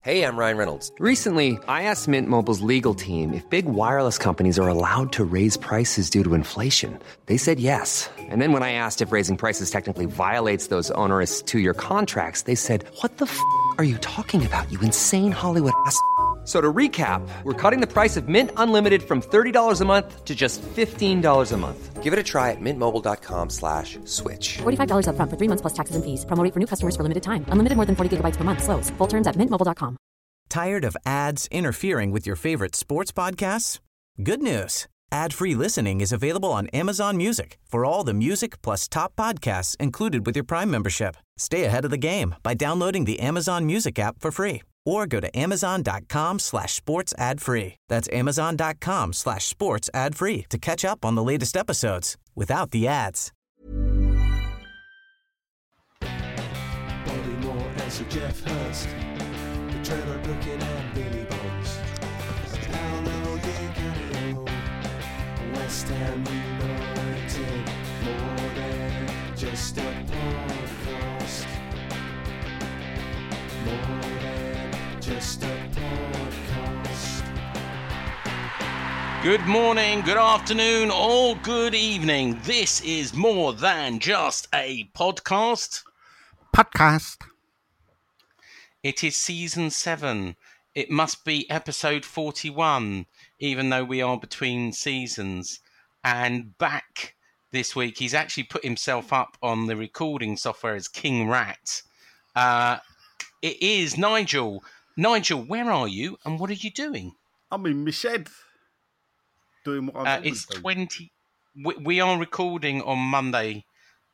Hey, I'm Ryan Reynolds. Recently, I asked Mint Mobile's legal team if big wireless companies are allowed to raise prices due to inflation. They said yes. And then when I asked if raising prices technically violates those onerous two-year contracts, they said, "What the f*** are you talking about, you insane Hollywood ass?" So to recap, we're cutting the price of Mint Unlimited from $30 a month to just $15 a month. Give it a try at mintmobile.com/switch. $45 up front for 3 months plus taxes and fees. Promo rate for new customers for limited time. Unlimited more than 40 gigabytes per month. Slows full terms at mintmobile.com. Tired of ads interfering with your favorite sports podcasts? Good news. Ad-free listening is available on Amazon Music for all the music plus top podcasts included with your Prime membership. Stay ahead of the game by downloading the Amazon Music app for free or go to amazon.com/sports ad free. That's amazon.com/sports ad free to catch up on the latest episodes without the ads. Bobby Moore and Sir Geoff Hurst, the Trevor Brooking and Billy Bonds. How low you can go, West Ham United, more than just a podcast. More than just a podcast. Good morning, good afternoon, or good evening. This is More Than Just a Podcast. It is season 7. It must be episode 41, even though we are between seasons. And back this week, he's actually put himself up on the recording software as King Rat. It is Nigel. Nigel, where are you and what are you doing? I'm in my shed doing what I'm It's 20. We are recording on Monday,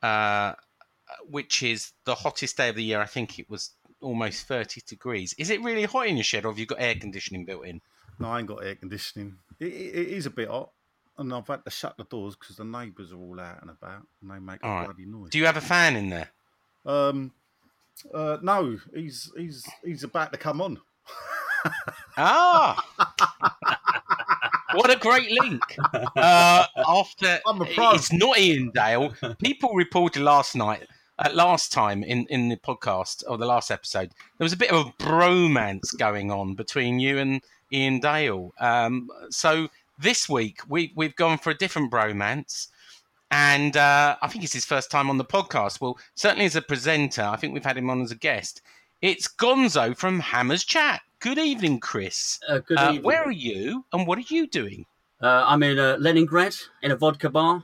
which is the hottest day of the year. I think it was almost 30 degrees. Is it really hot in your shed, or have you got air conditioning built in? No, I ain't got air conditioning. It is a bit hot, and I've had to shut the doors because the neighbours are all out and about, and they make a bloody noise. Do you have a fan in there? No, he's about to come on. Ah! What a great link. After I'm a pro. It's not Ian Dale. People reported last time in the podcast, or the last episode, there was a bit of a bromance going on between you and Ian Dale. So this week we've gone for a different bromance, and I think it's his first time on the podcast. Well, certainly as a presenter, I think we've had him on as a guest. It's Gonzo from Hammers Chat. Good evening, Chris. Good evening. Where are you, and what are you doing? I'm in Leningrad in a vodka bar.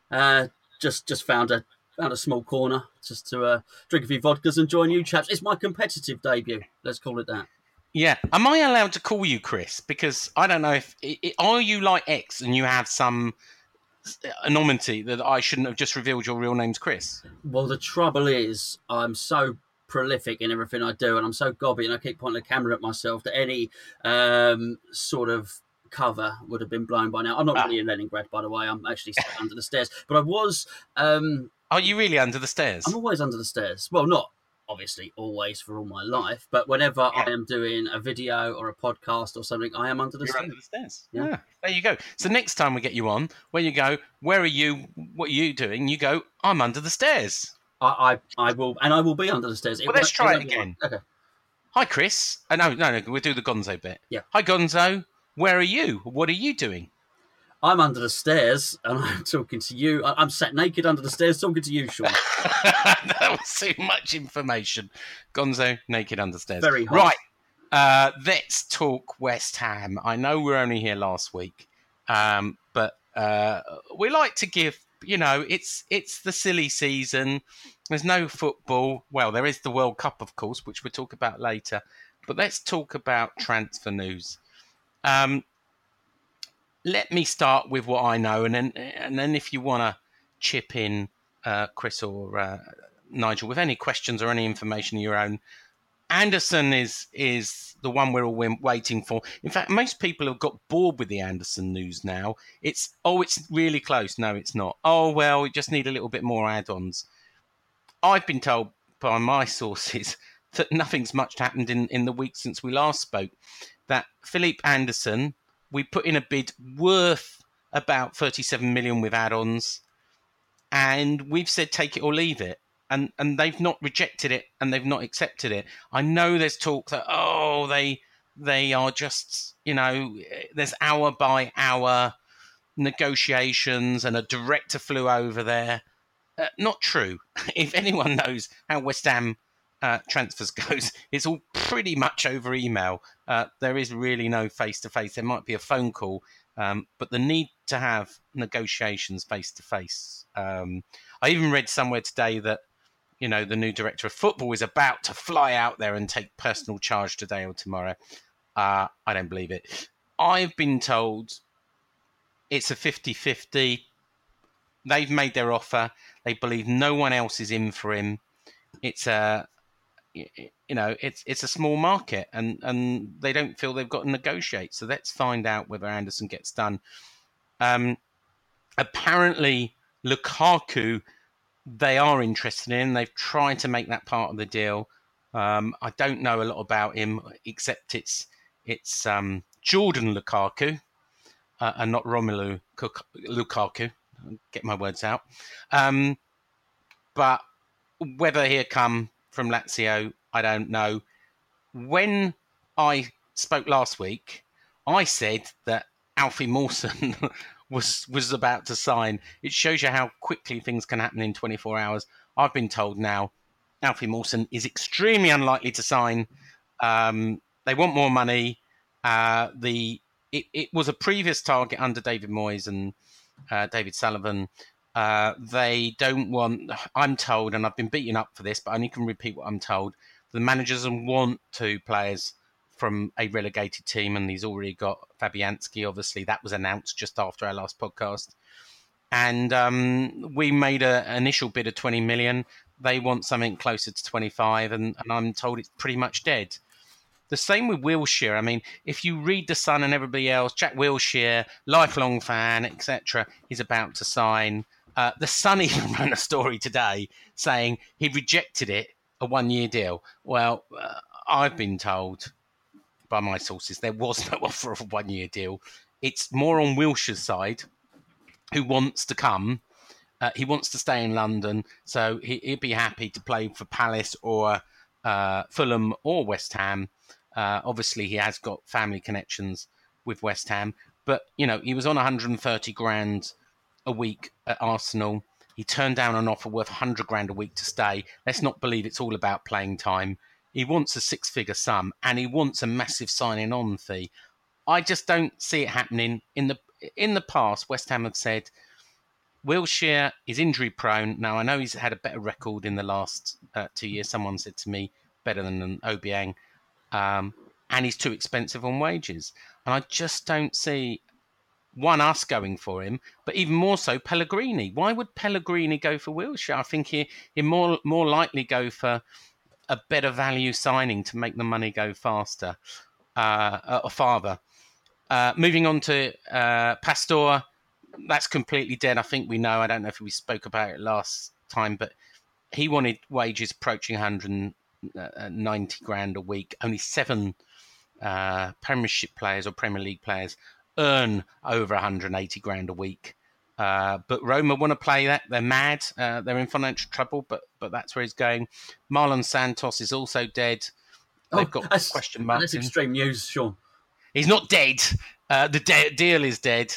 Just found a small corner just to drink a few vodkas and join you chaps. It's my competitive debut. Let's call it that. Yeah. Am I allowed to call you Chris? Because I don't know if are you like X and you have some anonymity that I shouldn't have just revealed your real name's Chris? Well, the trouble is I'm so prolific in everything I do, and I'm so gobby, and I keep pointing the camera at myself that any sort of cover would have been blown by now. I'm not really in Leningrad, by the way. I'm actually sat under the stairs. But I was... Are you really under the stairs? I'm always under the stairs. Well, not obviously always for all my life, but whenever I am doing a video or a podcast or something, I am under the stairs. Under the stairs. Yeah. There you go. So next time we get you on, when you go, where are you, what are you doing? You go, I'm under the stairs. I will, and I will be under the stairs. Well, let's try it again. Okay. Hi, Chris. No, we'll do the Gonzo bit. Yeah. Hi, Gonzo. Where are you? What are you doing? I'm under the stairs, and I'm talking to you. I'm sat naked under the stairs talking to you, Sean. That was too much information. Gonzo, naked under the stairs. Very hot. Right. Let's talk West Ham. I know we're only here last week, but we like to give... it's the silly season. There's no football. Well, there is the World Cup, of course, which we'll talk about later. But let's talk about transfer news. Let me start with what I know, and then if you want to chip in, Chris or Nigel, with any questions or any information of your own. Anderson is the one we're all waiting for. In fact, most people have got bored with the Anderson news now. It's really close. No, it's not. Oh, well, we just need a little bit more add-ons. I've been told by my sources that nothing's much happened in the week since we last spoke. That Philippe Anderson, we put in a bid worth about 37 million with add-ons, and we've said take it or leave it. and they've not rejected it and they've not accepted it. I know there's talk that they are just, there's hour by hour negotiations and a director flew over there. Not true. If anyone knows how West Ham transfers goes, it's all pretty much over email. There is really no face-to-face. There might be a phone call, but the need to have negotiations face-to-face. I even read somewhere today that, the new director of football is about to fly out there and take personal charge today or tomorrow. I don't believe it. I've been told it's a 50-50. They've made their offer. They believe no one else is in for him. It's it's a small market, and they don't feel they've got to negotiate. So let's find out whether Anderson gets done. Apparently, Lukaku, they are interested in. They've tried to make that part of the deal. I don't know a lot about him, except it's Jordan Lukaku and not Romelu Lukaku. Get my words out. But whether he'll come from Lazio, I don't know. When I spoke last week, I said that Alfie Mawson was about to sign. It shows you how quickly things can happen in 24 hours. I've been told now Alfie Mawson is extremely unlikely to sign. They want more money. It was a previous target under David Moyes and David Sullivan. They don't want, I'm told, and I've been beaten up for this, but I only can repeat what I'm told. The managers want 2 players from a relegated team, and he's already got Fabianski. Obviously, that was announced just after our last podcast. And we made an initial bid of 20 million. They want something closer to 25, and I'm told it's pretty much dead. The same with Wilshere. I mean, if you read The Sun and everybody else, Jack Wilshere, lifelong fan, etc., is about to sign. The Sun even ran a story today saying he rejected it, a 1-year deal. Well, I've been told by my sources there was no offer of a 1-year deal. It's more on Wilshere's side, who wants to come. He wants to stay in London, so he'd be happy to play for Palace or Fulham or West Ham. Obviously, he has got family connections with West Ham, but he was on 130 grand a week at Arsenal. He turned down an offer worth 100 grand a week to stay. Let's not believe it's all about playing time. He wants a 6-figure sum, and he wants a massive signing on fee. I just don't see it happening. In the past, West Ham have said Wilshere is injury prone. Now, I know he's had a better record in the last 2 years. Someone said to me, better than Obiang. And he's too expensive on wages. And I just don't see, us going for him, but even more so Pellegrini. Why would Pellegrini go for Wilshere? I think he'd more likely go for a better value signing to make the money go faster or farther. Moving on to Pastore, that's completely dead. I think we know. I don't know if we spoke about it last time, but he wanted wages approaching 190 grand a week. Only 7 Premiership players or Premier League players earn over 180 grand a week. But Roma want to play that. They're mad. They're in financial trouble, but that's where he's going. Marlon Santos is also dead. They've got question marks. That's extreme news, Sean. He's not dead. The deal is dead.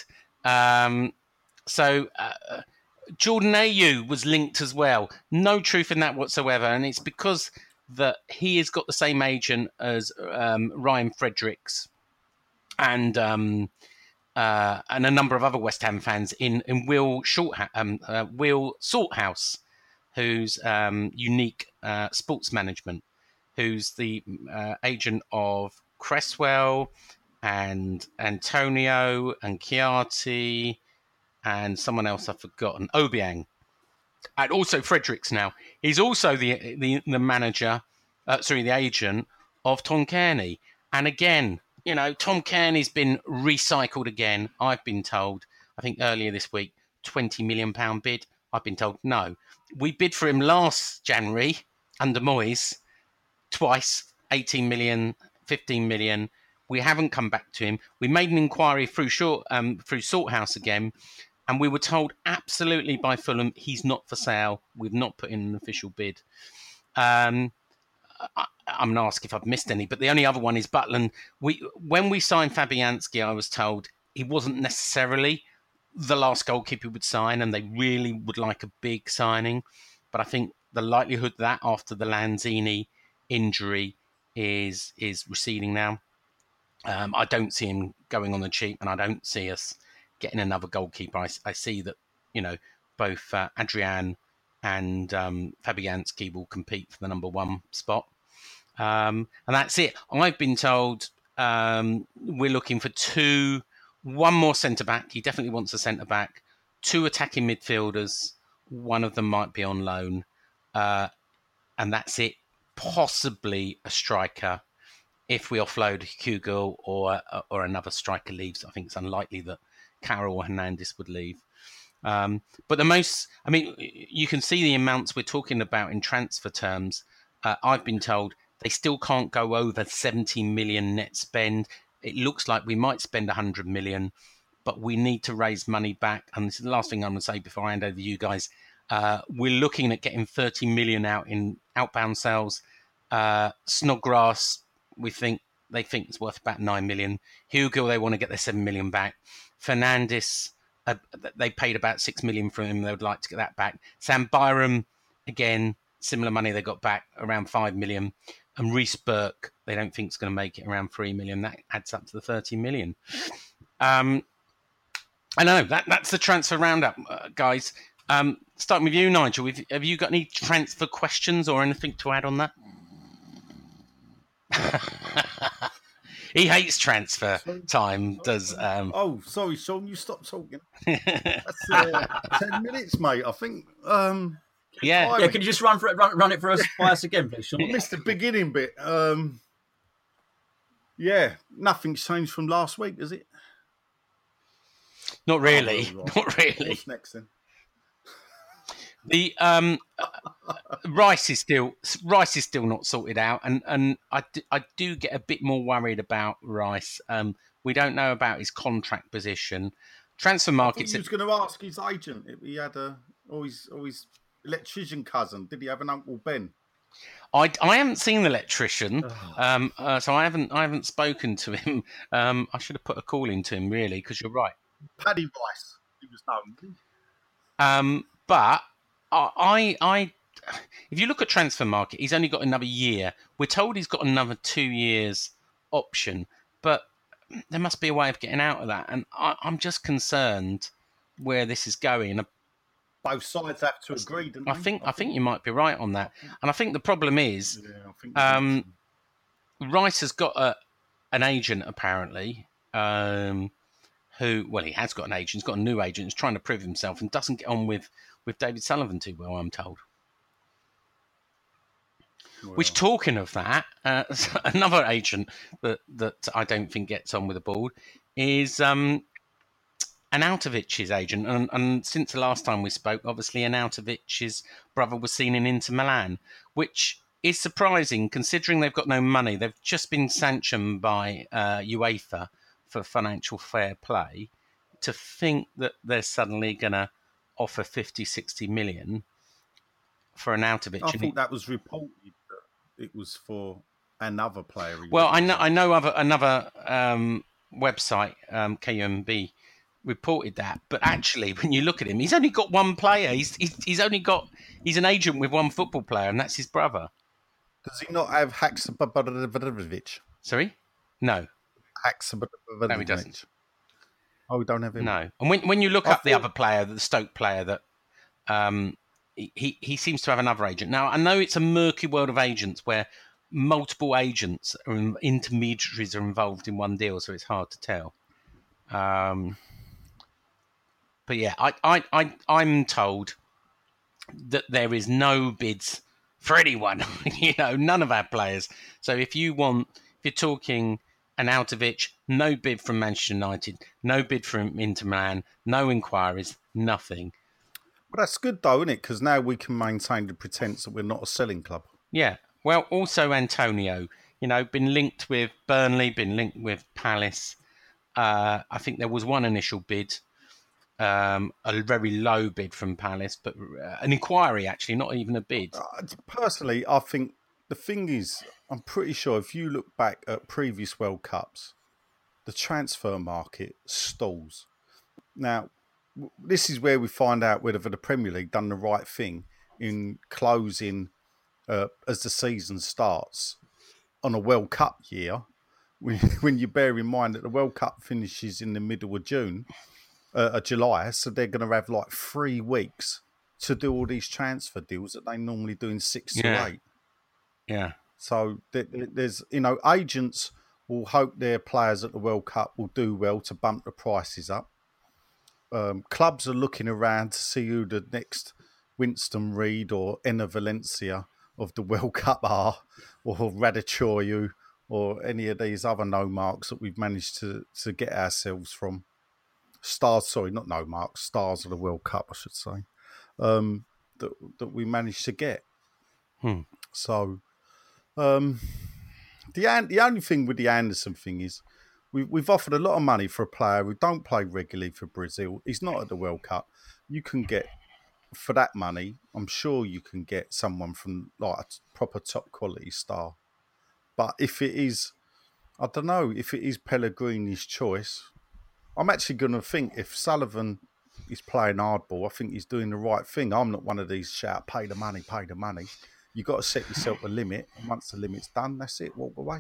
So Jordan Ayew was linked as well. No truth in that whatsoever. And it's because that he has got the same agent as Ryan Fredericks and a number of other West Ham fans in Will Salthouse, who's Unique Sports Management, who's the agent of Cresswell and Antonio and Chiati and someone else I've forgotten, Obiang. And also Fredericks now. He's also the manager, the agent of Tom Kearney. And again, Tom Kearney's been recycled again. I've been told, I think earlier this week, £20 million bid. I've been told no. We bid for him last January under Moyes, twice, 18 million, 15 million. We haven't come back to him. We made an inquiry through Salthouse again, And we were told absolutely by Fulham, he's not for sale. We've not put in an official bid. I'm going to ask if I've missed any, but the only other one is Butland. When we signed Fabianski, I was told he wasn't necessarily the last goalkeeper would sign, and they really would like a big signing. But I think the likelihood that after the Lanzini injury is receding now. I don't see him going on the cheap, and I don't see us getting another goalkeeper. I see that, both Adrian and Fabianski will compete for the number one spot. And that's it. I've been told we're looking for one more centre-back. He definitely wants a centre-back. 2 attacking midfielders. One of them might be on loan. And that's it. Possibly a striker. If we offload Hugo or another striker leaves, I think it's unlikely that Carroll or Hernandez would leave. But you can see the amounts we're talking about in transfer terms. I've been told they still can't go over 70 million net spend. It looks like we might spend 100 million, but we need to raise money back. And this is the last thing I'm going to say before I hand over to you guys. We're looking at getting 30 million out in outbound sales. Snodgrass, they think it's worth about 9 million. Hugo, they want to get their 7 million back. Fernandes, they paid about 6 million for him. They would like to get that back. Sam Byram, again, similar money they got back, around 5 million. And Reece Burke, they don't think is going to make it, around 3 million. That adds up to the 30 million. I know, that's the transfer roundup, guys. Starting with you, Nigel. Have you got any transfer questions or anything to add on that? He hates transfer time, does... Oh, sorry, Sean, you stopped talking. That's 10 minutes, mate, I think. Yeah, can you just run it for us by us again, please, Sean? I missed the beginning bit. Yeah, nothing's changed from last week, is it? Not really. Not really. What's next then? The Rice is still not sorted out, and I do get a bit more worried about Rice. We don't know about his contract position. Transfer markets. He was going to ask his agent if he had his electrician cousin. Did he have an Uncle Ben? I haven't seen the electrician, so I haven't spoken to him. I should have put a call into him, really, because you're right. Paddy Rice, he was known. But I if you look at transfer market, he's only got another year. We're told he's got another 2 years option, but there must be a way of getting out of that. And I'm just concerned where this is going. Both sides have to agree, don't they? I think you might be right on that. And I think the problem is Rice has got an agent, apparently, he has got an agent. He's got a new agent. He's trying to prove himself and doesn't get on with David Sullivan too well, I'm told. Well. Which, talking of that, another agent that I don't think gets on with the board is Arnautovic's agent. And since the last time we spoke, obviously Arnautovic's brother was seen in Inter Milan, which is surprising considering they've got no money. They've just been sanctioned by UEFA for financial fair play. To think that they're suddenly going to offer 50, 60 million for Arnautovic. I thought that was reported that it was for another player. Well, I know another website, KUMB, reported that. But actually, when you look at him, he's only got one player. He's an agent with one football player, and that's his brother. Does he not have Haksabanovic? Sorry? No. Haksabanovic. No, he doesn't. Oh, we don't have him. No. And when you look up the other player, the Stoke player, that he seems to have another agent. Now, I know it's a murky world of agents where multiple agents or intermediaries are involved in one deal, so it's hard to tell. But yeah, I'm told that there is no bids for anyone. None of our players. So if you're talking Arnautovic, no bid from Manchester United, no bid from Inter Milan, no inquiries, nothing. Well, that's good though, isn't it? Because now we can maintain the pretense that we're not a selling club. Yeah. Well, also Antonio, been linked with Burnley, been linked with Palace. I think there was one initial bid. a very low bid from Palace, but an inquiry actually, not even a bid. Personally, I think the thing is, I'm pretty sure if you look back at previous World Cups, the transfer market stalls. Now, this is where we find out whether the Premier League done the right thing in closing as the season starts on a World Cup year, when you bear in mind that the World Cup finishes in the middle of July, so they're going to have like 3 weeks to do all these transfer deals that they normally do in 6 to 8. Yeah. So there's, agents will hope their players at the World Cup will do well to bump the prices up. Clubs are looking around to see who the next Winston Reid or Enner Valencia of the World Cup are, or Radichoyu, or any of these other no marks that we've managed to get ourselves from. Stars of the World Cup, I should say, that we managed to get. So, the only thing with the Anderson thing is we've offered a lot of money for a player who don't play regularly for Brazil. He's not at the World Cup. You can get, for that money, I'm sure you can get someone from like a proper top quality star. But if it is, I don't know, if it is Pellegrini's choice, I'm actually going to think if Sullivan is playing hardball, I think he's doing the right thing. I'm not one of these shout, pay the money. You've got to set yourself a limit. And once the limit's done, that's it, walk away.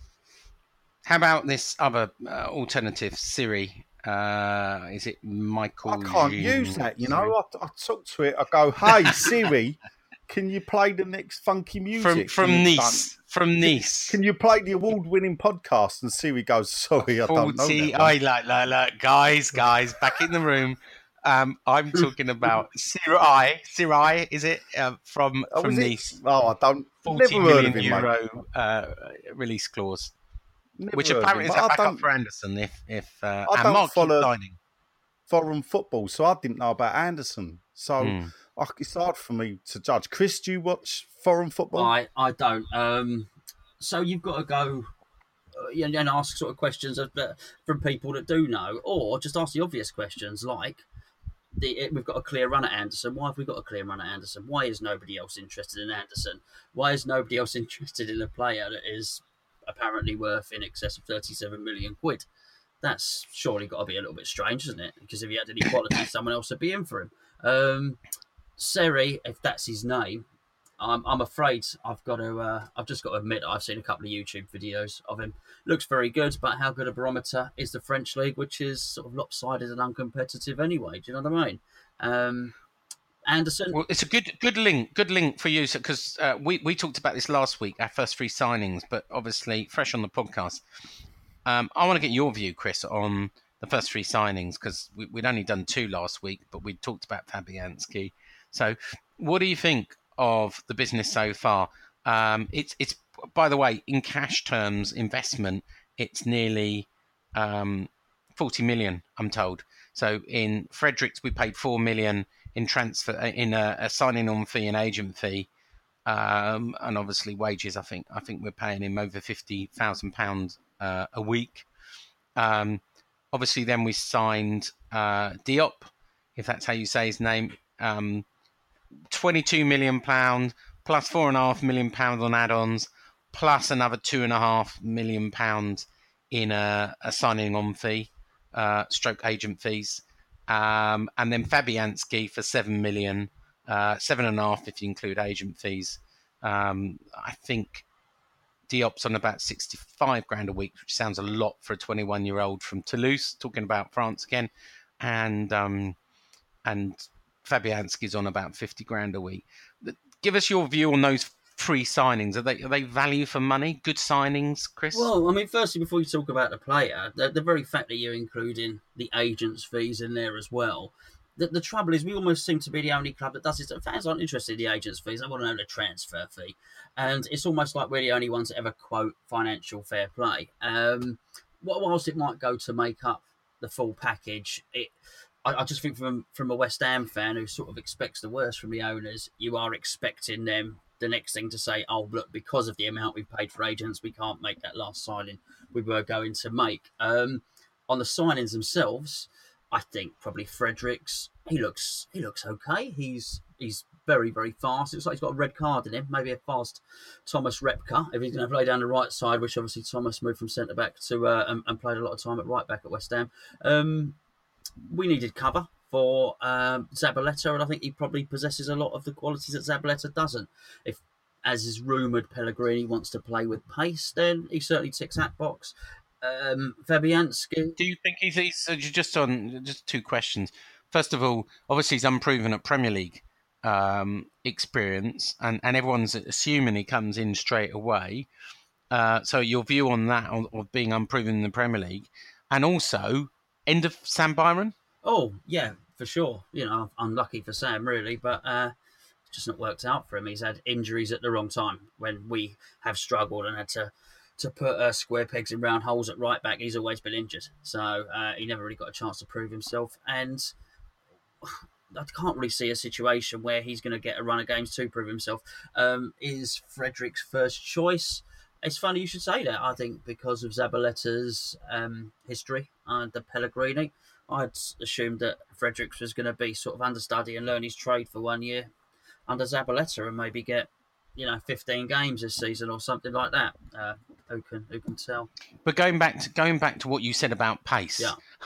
How about this other alternative, Siri? Is it Michael? I can't use that, I talk to it, I go, hey, Siri, can you play the next funky music? From Nice. From Nice. Can you play the award-winning podcast? And Siri goes, sorry, I don't know that one. Guys, back in the room. I'm talking about Siri, is it? From Nice. Oh, I don't. 40 million euro release clause. Which apparently is a backup for Anderson if I and don't Mark follow signing. foreign football, so I didn't know about Anderson. So it's hard for me to judge. Chris, do you watch foreign football? I don't. So you've got to go and ask sort of questions from people that do know, or just ask the obvious questions like, we've got a clear run at Anderson. Why have we got a clear run at Anderson? Why is nobody else interested in Anderson? Why is nobody else interested in a player that is apparently worth in excess of 37 million quid? That's surely got to be a little bit strange, isn't it? Because if he had any quality, someone else would be in for him. Seri, if that's his name, I'm afraid I've just got to admit I've seen a couple of YouTube videos of him. Looks very good, but how good a barometer is the French league, which is sort of lopsided and uncompetitive anyway? Do you know what I mean? Anderson. Well, it's a good link for you, because we talked about this last week, our first 3 signings, but obviously fresh on the podcast. I want to get your view, Chris, on the first 3 signings, because we'd only done 2 last week, but we talked about Fabianski. So, what do you think of the business so far? It's by the way, in cash terms, investment, it's nearly 40 million, I'm told. So in Fredericks, we paid 4 million in transfer, in a signing on fee and agent fee, and obviously wages. I think we're paying him over £50,000 a week. Obviously, then we signed Diop, if that's how you say his name. £22 million plus £4.5 million on add-ons, plus another £2.5 million in a signing on fee, stroke agent fees, and then Fabianski for 7 million, 7.5 if you include agent fees. I think Diop's on about 65 grand a week, which sounds a lot for a 21-year-old from Toulouse, talking about France again, and Fabianski's on about 50 grand a week. Give us your view on those 3 signings. Are they value for money? Good signings, Chris? Well, I mean, firstly, before you talk about the player, the very fact that you're including the agent's fees in there as well, the trouble is we almost seem to be the only club that does this. Fans aren't interested in the agent's fees. They want to know the transfer fee. And it's almost like we're the only ones that ever quote financial fair play. Whilst it might go to make up the full package, I just think from a West Ham fan who sort of expects the worst from the owners, you are expecting them the next thing to say, oh, look, because of the amount we paid for agents, we can't make that last signing we were going to make. On the signings themselves, I think probably Fredericks. He looks okay. He's very, very fast. It looks like he's got a red card in him. Maybe a fast Thomas Repka if he's going to play down the right side, which obviously Thomas moved from centre back to and played a lot of time at right back at West Ham. We needed cover for Zabaleta, and I think he probably possesses a lot of the qualities that Zabaleta doesn't. If, as is rumoured, Pellegrini wants to play with pace, then he certainly ticks that box. Fabianski. Do you think he's just two questions? First of all, obviously he's unproven at Premier League experience, and everyone's assuming he comes in straight away. So your view on that, of being unproven in the Premier League, and also end of Sam Byron? Oh yeah, for sure. Unlucky for Sam really, but it's just not worked out for him. He's had injuries at the wrong time when we have struggled and had to put square pegs in round holes at right back. He's always been injured, so he never really got a chance to prove himself. And I can't really see a situation where he's going to get a run of games to prove himself. Is Fredericks first choice? It's funny you should say that. I think because of Zabaleta's history under Pellegrini, I'd assumed that Fredericks was going to be sort of understudy and learn his trade for 1 year under Zabaleta and maybe get 15 games this season or something like that. Who can tell? But going back to what you said about pace,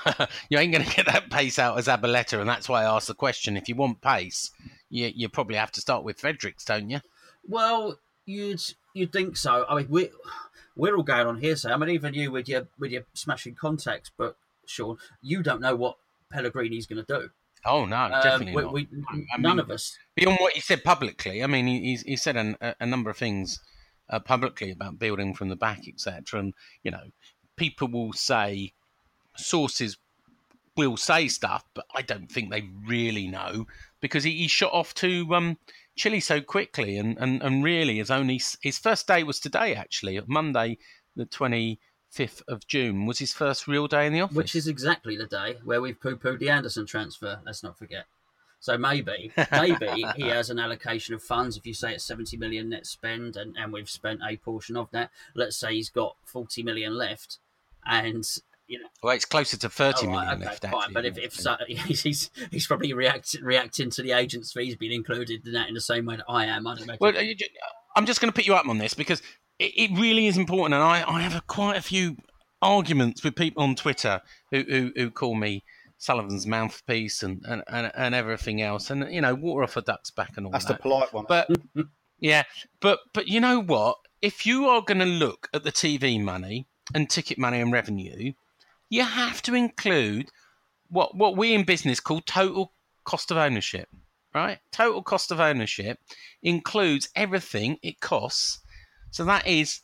you ain't going to get that pace out of Zabaleta, and that's why I asked the question. If you want pace, you probably have to start with Fredericks, don't you? Well, you'd think so. I mean, we're all going on hearsay. I mean, even you with your smashing contacts, but Sean, you don't know what Pellegrini's going to do. Oh no, definitely not. None of us. Beyond what he said publicly, I mean, he said a number of things publicly about building from the back, etc. And people will say, sources will say stuff, but I don't think they really know because he shot off to Chile so quickly, and really his first day was today, actually, Monday, the 25th of June was his first real day in the office. Which is exactly the day where we've poo-pooed the Anderson transfer, let's not forget. So maybe he has an allocation of funds. If you say it's 70 million net spend and we've spent a portion of that, let's say he's got 40 million left and... Well, it's closer to 30 million left, fine. actually. But if so, he's probably reacting to the agent's fees being included in that in the same way that I am, I'd imagine. Well, I'm just going to put you up on this because it really is important, and I have quite a few arguments with people on Twitter who call me Sullivan's mouthpiece and everything else, and water off a duck's back and all that. That's the polite one. But yeah, but you know what? If you are going to look at the TV money and ticket money and revenue, you have to include what we in business call total cost of ownership, right? Total cost of ownership includes everything it costs. So that is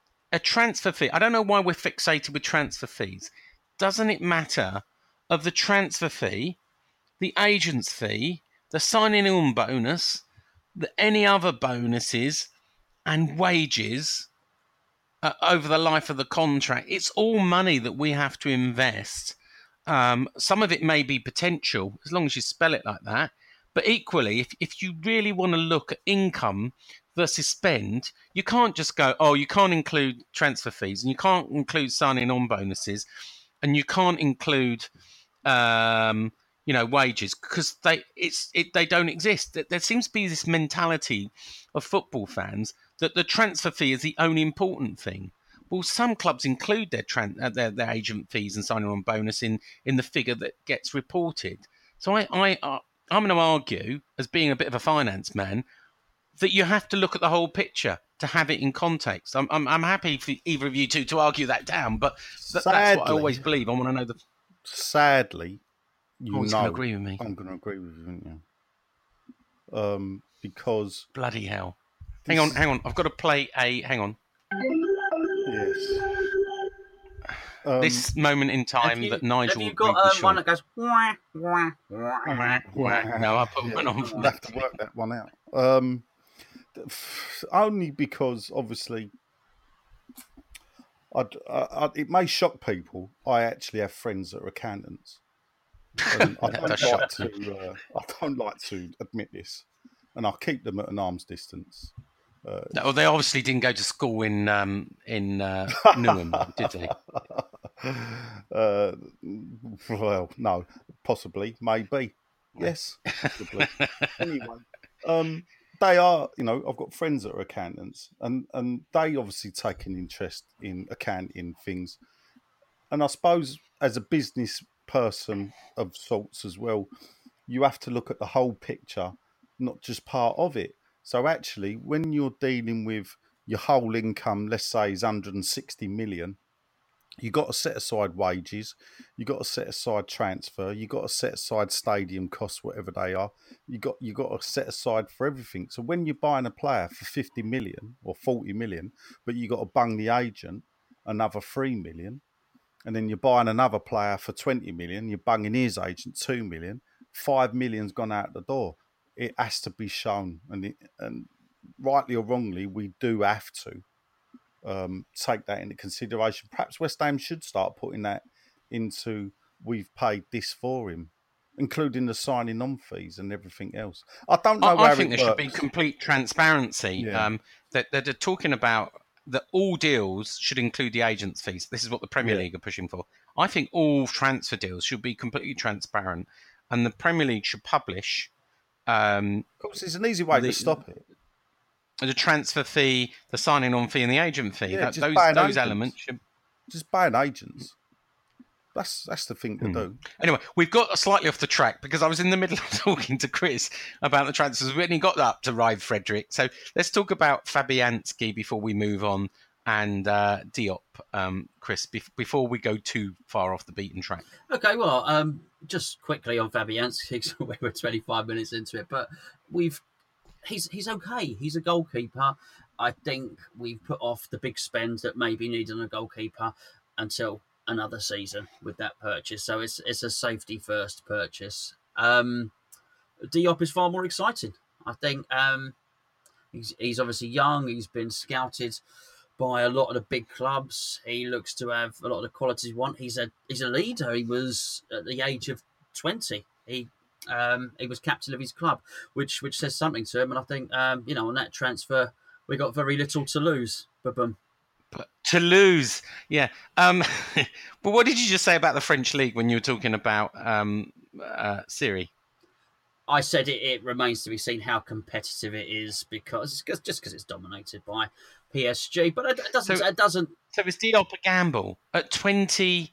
a transfer fee. I don't know why we're fixated with transfer fees. Doesn't it matter of the transfer fee, the agent's fee, the signing on bonus, any other bonuses and wages over the life of the contract? It's all money that we have to invest. Some of it may be potential, as long as you spell it like that. But equally, if you really want to look at income versus spend, you can't just go, you can't include transfer fees, and you can't include signing on bonuses, and you can't include wages, because they don't exist. There seems to be this mentality of football fans that the transfer fee is the only important thing. Well, some clubs include their agent fees and signing on bonus in the figure that gets reported. So I'm going to argue, as being a bit of a finance man, that you have to look at the whole picture to have it in context. I'm happy for either of you two to argue that down, but that's what I always believe. I want to know the. Sadly, going to agree with me. I'm going to agree with you. Because bloody hell! Hang on. I've got to play a. Hang on. Yes. This moment in time that Nigel. Have you got one that goes? Wah, wah, wah, wah. No, I put one on. I'll have to work that one out. Only because obviously, it may shock people. I actually have friends that are accountants. And I don't like to admit this, and I'll keep them at an arm's distance. They obviously didn't go to school in Newham, did they? Well, no. possibly, maybe. Yes, possibly. Anyway, they are, I've got friends that are accountants, and they obviously take an interest in accounting things. And I suppose as a business person of sorts as well, you have to look at the whole picture, not just part of it. So actually, when you're dealing with your whole income, let's say is 160 million, you got to set aside wages, you got to set aside transfer, you got to set aside stadium costs, whatever they are. You got to set aside for everything. So when you're buying a player for 50 million or 40 million, but you got to bung the agent another 3 million, and then you're buying another player for 20 million, you're bunging his agent 2 million, 5 million's gone out the door. It has to be shown, and rightly or wrongly, we do have to take that into consideration. Perhaps West Ham should start putting that into, we've paid this for him, including the signing on fees and everything else. I don't know. I think there should be complete transparency. Yeah. That they're talking about that all deals should include the agent's fees. This is what the Premier League are pushing for. I think all transfer deals should be completely transparent, and the Premier League should publish. Of course, it's an easy way to stop it. The transfer fee, the signing on fee, and the agent fee. Yeah, Those elements should just ban agents. That's the thing to do. Anyway, we've got slightly off the track because I was in the middle of talking to Chris about the transfers. We only got up to Ryan Frederick. So let's talk about Fabianski before we move on, and Diop, Chris, before we go too far off the beaten track. Okay, well, just quickly on Fabianski, we're 25 minutes into it, but he's okay. He's a goalkeeper. I think we've put off the big spend that maybe needed on a goalkeeper until another season with that purchase. So it's a safety first purchase. Diop is far more exciting. I think he's obviously young. He's been scouted by a lot of the big clubs. He looks to have a lot of the qualities we want. He's a leader. He was at the age of 20. He was captain of his club, which says something to him. And I think on that transfer we got very little to lose. Ba-boom. To lose, yeah. But what did you just say about the French league when you were talking about Syrie? I said it remains to be seen how competitive it is because it's dominated by PSG, but it doesn't. So is Diop a gamble at 22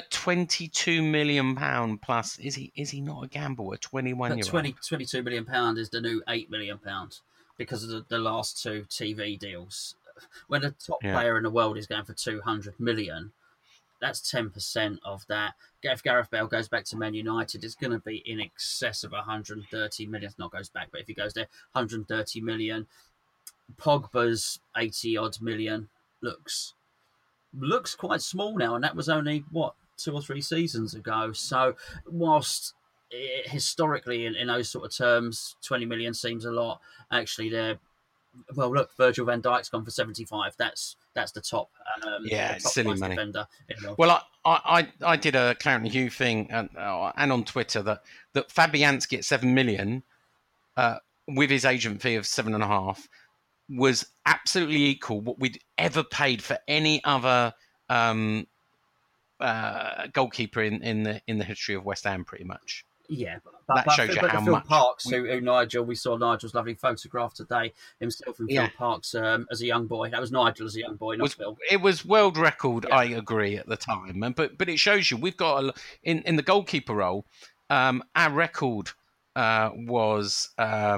million pound plus? Is he not a gamble at 21-year-old? 22 million pound is the new 8 million pounds because of the last two TV deals. When a top player in the world is going for 200 million, that's 10% of that. If Gareth Bale goes back to Man United, it's going to be in excess of 130 million. Not goes back, but if he goes there, 130 million. Pogba's 80-odd million looks quite small now, and that was only, 2 or 3 seasons ago. So whilst historically in those sort of terms, 20 million seems a lot, actually they're... Well, look, Virgil van Dijk's gone for 75. That's the top. It's silly money. Well, I did a Clarence and Hugh thing and on Twitter that Fabianski at 7 million with his agent fee of 7.5 was absolutely equal what we'd ever paid for any other goalkeeper in the history of West Ham, pretty much. Yeah, that shows you how Phil much. Parks, who Nigel, we saw Nigel's lovely photograph today, himself and Phil Parks as a young boy. That was Nigel as a young boy, not Phil. It was world record, I agree, at the time. But it shows you we've got in the goalkeeper role. Our record was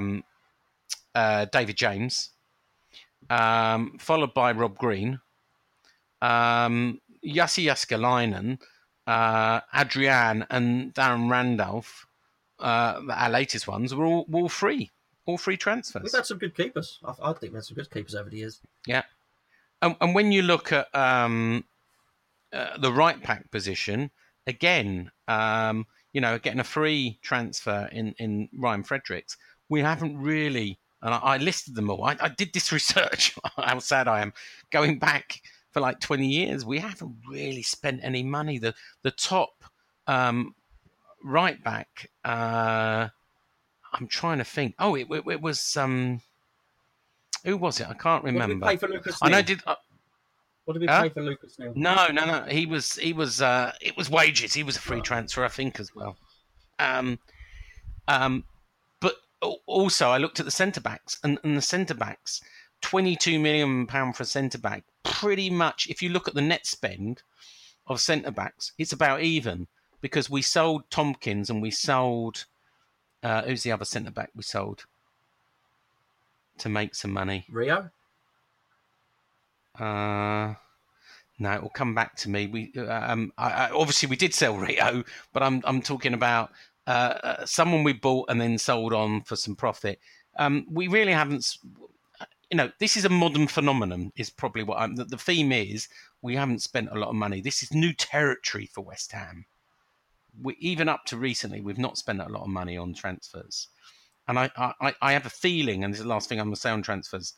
David James, followed by Rob Green, Jussi Jääskeläinen, Adrian and Darren Randolph, our latest ones, were all free transfers. We've had some good keepers. I think we've had some good keepers over the years. Yeah, and when you look at the right back position, again, getting a free transfer in Ryan Fredericks, we haven't really, and I listed them all. I did this research. How sad I am, going back for like 20 years, we haven't really spent any money. The top right back, I'm trying to think. Oh, it was who was it? I can't remember. What did we pay for Lucas Neal? What did we pay for Lucas Neal? No. It was wages. He was a free transfer, I think, as well. But also, I looked at the centre backs, and the centre backs, £22 million for a centre back. Pretty much, if you look at the net spend of centre backs, it's about even, because we sold Tompkins and we sold who's the other centre back we sold to make some money? Rio. No, it will come back to me. We obviously we did sell Rio, but I'm talking about someone we bought and then sold on for some profit. We really haven't. This is a modern phenomenon. Is probably what the theme is. We haven't spent a lot of money. This is new territory for West Ham. Even up to recently, we've not spent a lot of money on transfers. And I have a feeling, and this is the last thing I'm going to say on transfers,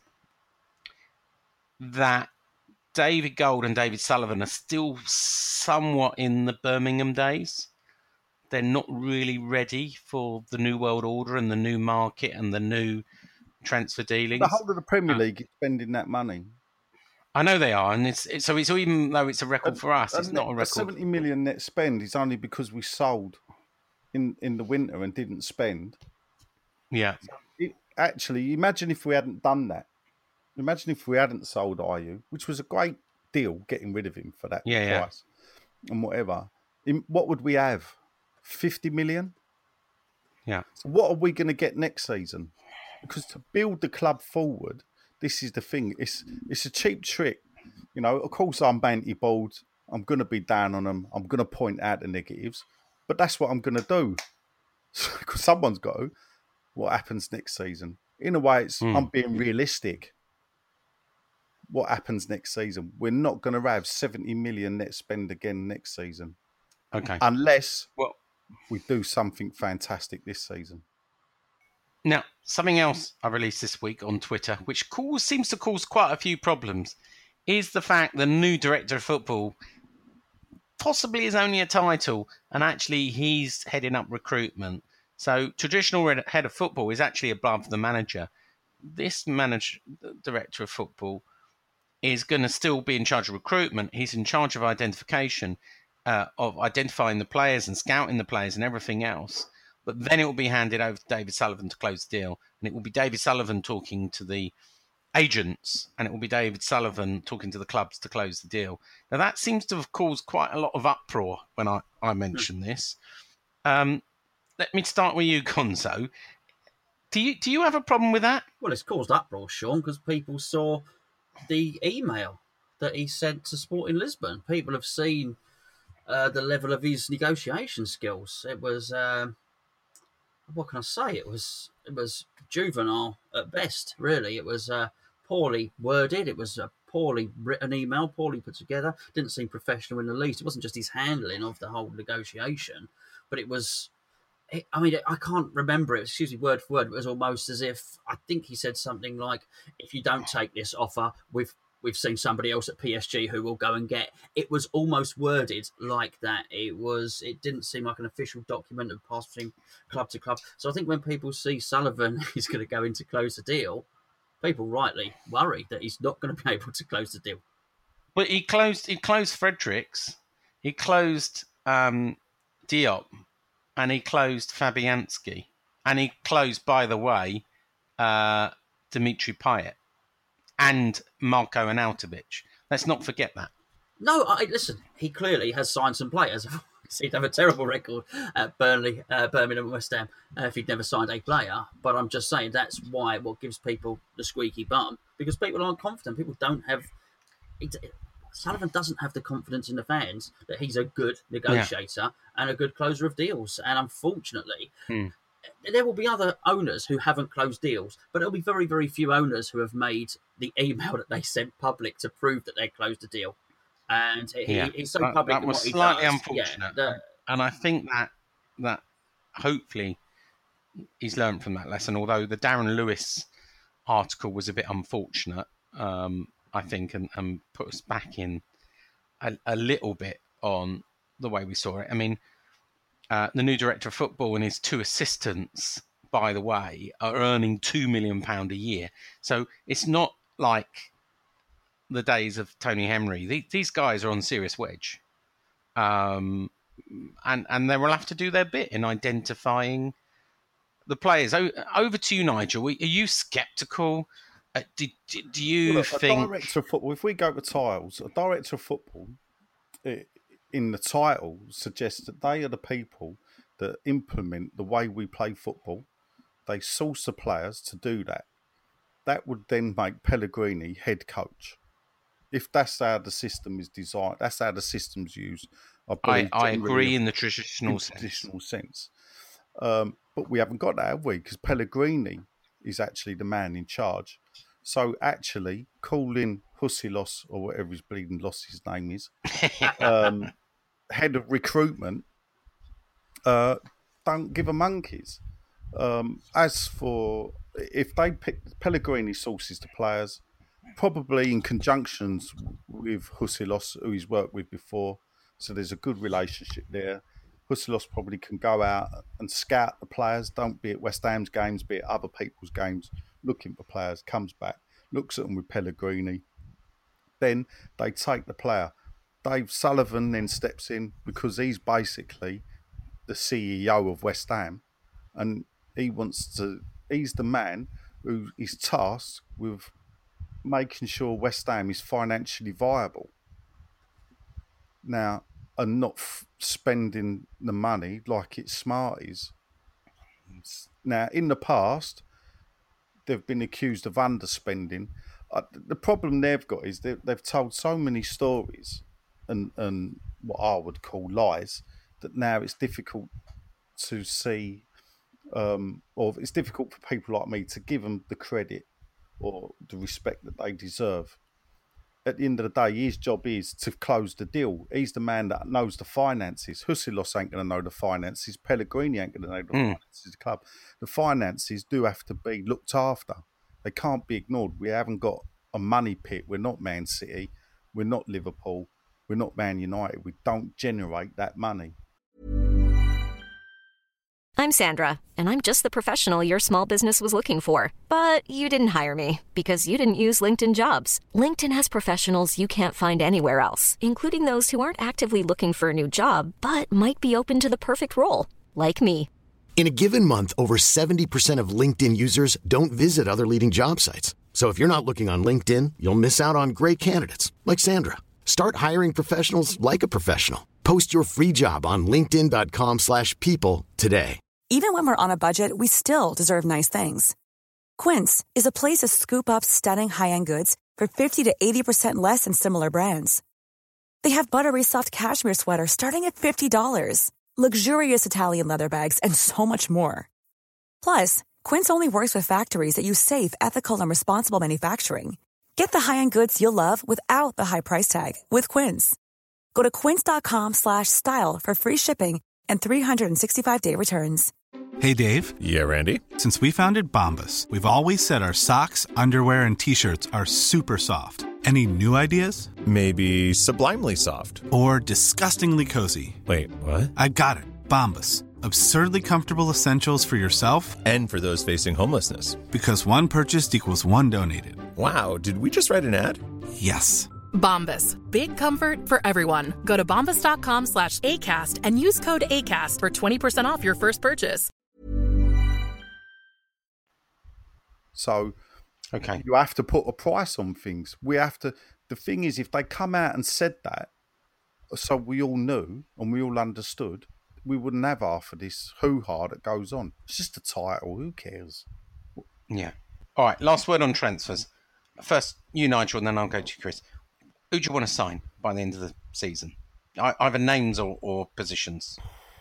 that David Gold and David Sullivan are still somewhat in the Birmingham days. They're not really ready for the new world order and the new market and the new transfer dealings. The whole of the Premier League is spending that money. I know they are, and it's even though it's a record for us, it's not a record. 70 million net spend is only because we sold in the winter and didn't spend. Yeah. Actually, imagine if we hadn't done that. Imagine if we hadn't sold Ayew, which was a great deal, getting rid of him for that price and whatever. What would we have? 50 million? Yeah. So what are we going to get next season? Because to build the club forward, this is the thing. It's a cheap trick. Of course, I'm anti-bold. I'm going to be down on them. I'm going to point out the negatives. But that's what I'm going to do. Because someone's got to. What happens next season? In a way, I'm being realistic. What happens next season? We're not going to have 70 million net spend again next season. Okay. Unless we do something fantastic this season. Now, something else I released this week on Twitter, which seems to cause quite a few problems, is the fact the new director of football possibly is only a title, and actually he's heading up recruitment. So traditional head of football is actually above the manager. This director of football is going to still be in charge of recruitment. He's in charge of identifying the players and scouting the players and everything else. But then it will be handed over to David Sullivan to close the deal. And it will be David Sullivan talking to the agents, and it will be David Sullivan talking to the clubs to close the deal. Now, that seems to have caused quite a lot of uproar when I mentioned this. Let me start with you, Gonzo. Do you have a problem with that? Well, it's caused uproar, Sean, because people saw the email that he sent to Sporting Lisbon. People have seen the level of his negotiation skills. It was... what can I say? It was juvenile at best, really. It was poorly worded. It was a poorly written email, poorly put together. Didn't seem professional in the least. It wasn't just his handling of the whole negotiation, but it was... I can't remember it. Excuse me, word for word. It was almost as if, I think he said something like, if you don't take this offer, we've seen somebody else at PSG who will go and get. It was almost worded like that. It didn't seem like an official document that passed between club to club. So I think when people see Sullivan is going to go in to close the deal, people rightly worry that he's not going to be able to close the deal. But he closed Fredericks, he closed Diop, and he closed Fabianski, and he closed, by the way, Dimitri Payet. And Marko Arnautovic. Let's not forget that. No, listen, he clearly has signed some players. He'd have a terrible record at Burnley, Birmingham and West Ham if he'd never signed a player. But I'm just saying that's what gives people the squeaky bum, because people aren't confident. People don't have... Sullivan doesn't have the confidence in the fans that he's a good negotiator and a good closer of deals. And unfortunately... There will be other owners who haven't closed deals, but there'll be very, very few owners who have made the email that they sent public to prove that they closed a deal. And he's so public. That was slightly unfortunate. And I think that hopefully he's learned from that lesson, although the Darren Lewis article was a bit unfortunate, I think, and put us back in a little bit on the way we saw it. I mean, the new director of football and his two assistants, by the way, are earning £2 million a year. So it's not like the days of Tony Henry. These guys are on serious wedge. and they will have to do their bit in identifying the players. Over to you, Nigel. Are you sceptical? Do you think... A director of football, if we go to tiles, a director of football in the title suggests that they are the people that implement the way we play football. They source the players to do that. That would then make Pellegrini head coach. If that's how the system is designed, that's how the system's used. I agree in the traditional sense. But we haven't got that, have we? Because Pellegrini is actually the man in charge. So actually, call in Husilos, or whatever his bleeding loss his name is, head of recruitment, don't give a monkeys. As for if they pick Pellegrini sources to players, probably in conjunctions with Husilos, who he's worked with before, so there's a good relationship there. Husilos probably can go out and scout the players, don't be at West Ham's games, be at other people's games, looking for players, comes back, looks at them with Pellegrini. Then they take the player. Dave Sullivan then steps in because he's basically the CEO of West Ham, and he's the man who is tasked with making sure West Ham is financially viable. Now, and not spending the money like it's Smarties. Now, in the past, they've been accused of underspending. The problem they've got is they've told so many stories and what I would call lies that now it's difficult to see, or it's difficult for people like me to give them the credit or the respect that they deserve. At the end of the day, his job is to close the deal. He's the man that knows the finances. Husilos ain't going to know the finances. Pellegrini ain't going to know the finances of the club. The finances do have to be looked after. They can't be ignored. We haven't got a money pit. We're not Man City. We're not Liverpool. We're not Man United. We don't generate that money. I'm Sandra, and I'm just the professional your small business was looking for. But you didn't hire me because you didn't use LinkedIn Jobs. LinkedIn has professionals you can't find anywhere else, including those who aren't actively looking for a new job, but might be open to the perfect role, like me. In a given month, over 70% of LinkedIn users don't visit other leading job sites. So if you're not looking on LinkedIn, you'll miss out on great candidates, like Sandra. Start hiring professionals like a professional. Post your free job on linkedin.com/people today. Even when we're on a budget, we still deserve nice things. Quince is a place to scoop up stunning high-end goods for 50 to 80% less than similar brands. They have buttery soft cashmere sweaters starting at $50, luxurious Italian leather bags, and so much more. Plus, Quince only works with factories that use safe, ethical, and responsible manufacturing. Get the high-end goods you'll love without the high price tag with Quince. Go to quince.com/style for free shipping and 365-day returns. Hey, Dave. Yeah, Randy. Since we founded Bombas, we've always said our socks, underwear, and T-shirts are super soft. Any new ideas? Maybe sublimely soft. Or disgustingly cozy. Wait, what? I got it. Bombas. Absurdly comfortable essentials for yourself and for those facing homelessness. Because one purchased equals one donated. Wow, did we just write an ad? Yes. Bombas. Big comfort for everyone. Go to bombas.com/ACAST and use code ACAST for 20% off your first purchase. So, okay, you have to put a price on things. We have to. The thing is, if they come out and said that, so we all knew and we all understood, we wouldn't have half of this hoo-ha that goes on. It's just a title. Who cares? Yeah. All right. Last word on transfers. First, you, Nigel, and then I'll go to Chris. Who do you want to sign by the end of the season? Either names or positions.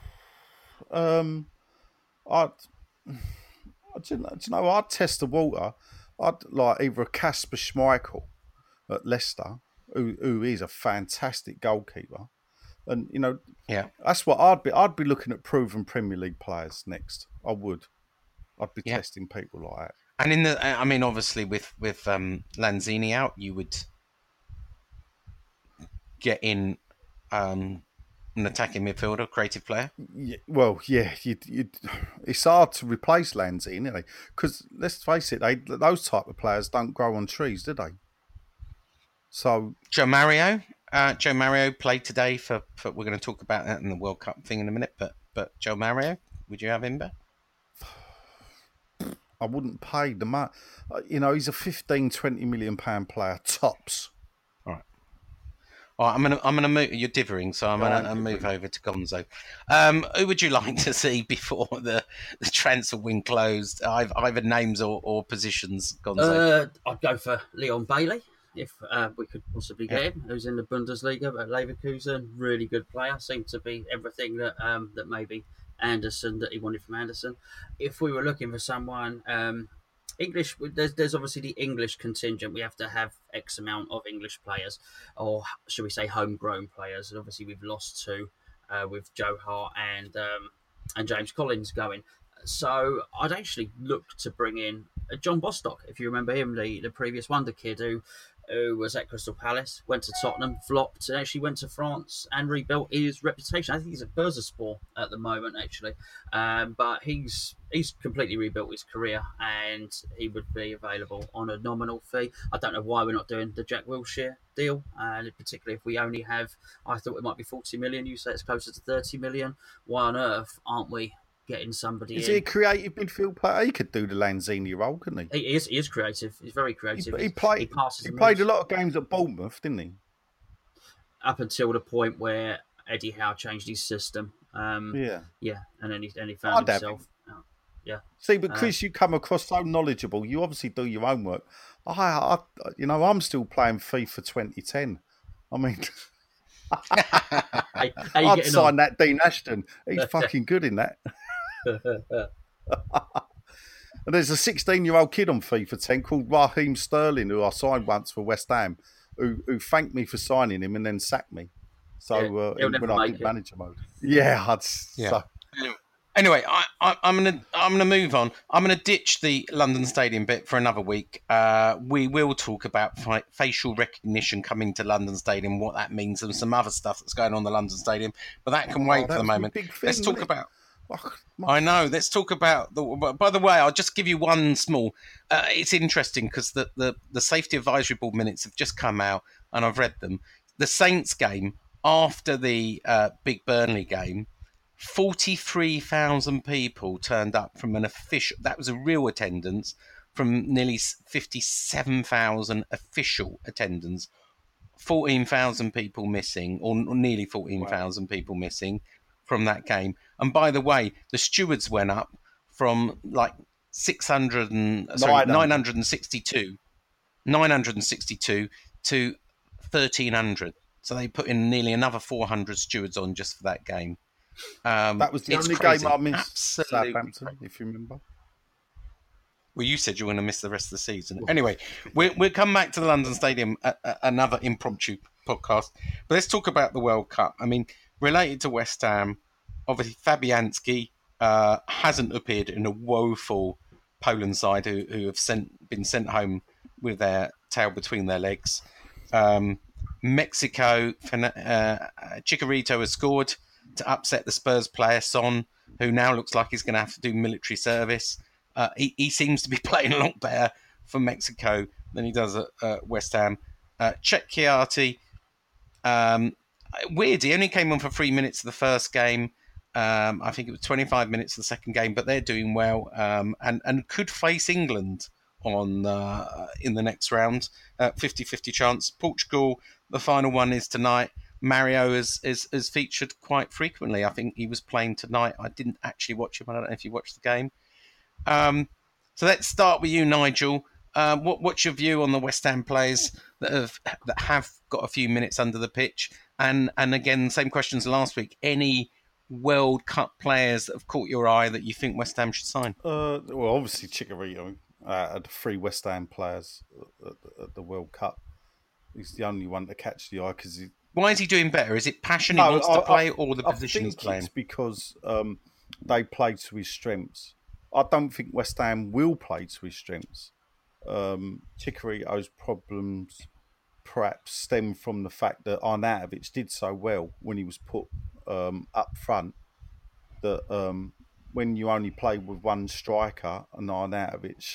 I'd test the water. I'd like either a Kasper Schmeichel at Leicester, who is a fantastic goalkeeper, and yeah, that's what I'd be looking at proven Premier League players next. I would. I'd be testing people like that. And obviously with Lanzini out, you would get in an attacking midfielder, creative player. Yeah, well, yeah, it's hard to replace Lanzini, because let's face it, those type of players don't grow on trees, do they? So Joe Mario Joe Mario played today for we're going to talk about that in the World Cup thing in a minute, but Joe Mario, would you have him back? I wouldn't pay the money. He's a 15-20 million pound player tops. All right, I'm gonna move. You're dithering, so I'm gonna move over to Gonzo. Who would you like to see before the transfer window closed? Either names or positions, Gonzo. I'd go for Leon Bailey if we could possibly get him. Who's in the Bundesliga at Leverkusen, really good player. Seemed to be everything that that maybe Anderson that he wanted from Anderson. If we were looking for someone. English, there's obviously the English contingent. We have to have X amount of English players, or should we say homegrown players? And obviously we've lost two with Joe Hart and James Collins going. So I'd actually look to bring in John Bostock, if you remember him, the previous wonder kid who was at Crystal Palace, went to Tottenham, flopped, and actually went to France and rebuilt his reputation. I think he's at Bursaspor at the moment, actually. But he's completely rebuilt his career, and he would be available on a nominal fee. I don't know why we're not doing the Jack Wilshere deal, and particularly if we only have, I thought it might be 40 million. You say it's closer to 30 million. Why on earth aren't we getting somebody Is he a creative midfield player? He could do the Lanzini role, couldn't he? He is creative. He's very creative. He played a lot of games at Bournemouth, didn't he? Up until the point where Eddie Howe changed his system. Yeah, and then he found himself. Yeah. See, but Chris, you come across so knowledgeable. You obviously do your homework. I'm still playing FIFA 2010. I mean, I'd sign that Dean Ashton. He's fucking good in that. And there's a 16-year-old kid on FIFA 10 called Raheem Sterling who I signed once for West Ham, who thanked me for signing him and then sacked me. So when I did manager mode, So. Anyway, I'm gonna move on. I'm gonna ditch the London Stadium bit for another week. We will talk about facial recognition coming to London Stadium, what that means, and some other stuff that's going on in the London Stadium. But that can wait for the moment. Let's talk about. I know. Let's talk about by the way, I'll just give you one small. It's interesting because the Safety Advisory Board minutes have just come out, and I've read them. The Saints game after the big Burnley game. 43,000 people turned up from an official. That was a real attendance from nearly 57,000 official attendance. 14,000 people missing, or nearly 14,000 people missing from that game. And by the way, the stewards went up from like 962 to 1,300. So they put in nearly another 400 stewards on just for that game. That was the only game I missed. Southampton, if you remember. Well, you said you were going to miss the rest of the season. Anyway, we'll come back to the London Stadium, another impromptu podcast. But let's talk about the World Cup. I mean, related to West Ham, obviously Fabianski hasn't appeared in a woeful Poland side who have been sent home with their tail between their legs. Mexico, Chicharito has scored to upset the Spurs player, Son, who now looks like he's going to have to do military service. He seems to be playing a lot better for Mexico than he does at West Ham. Czech Chiarti, weird, he only came on for 3 minutes of the first game. I think it was 25 minutes of the second game, but they're doing well and could face England on in the next round. 50-50 chance. Portugal, the final one is tonight. Mario is featured quite frequently. I think he was playing tonight. I didn't actually watch him. I don't know if you watched the game. So let's start with you, Nigel. What's your view on the West Ham players that have got a few minutes under the pitch? And again, same questions last week. Any World Cup players that have caught your eye that you think West Ham should sign? Well, obviously Chicharito, the 3 West Ham players at the World Cup. He's the only one to catch the eye because he. Why is he doing better? Is it passion he wants to play or the position he's playing? It's because they play to his strengths. I don't think West Ham will play to his strengths. Chicharito's problems perhaps stem from the fact that Arnautovic did so well when he was put up front that when you only play with one striker and Arnautovic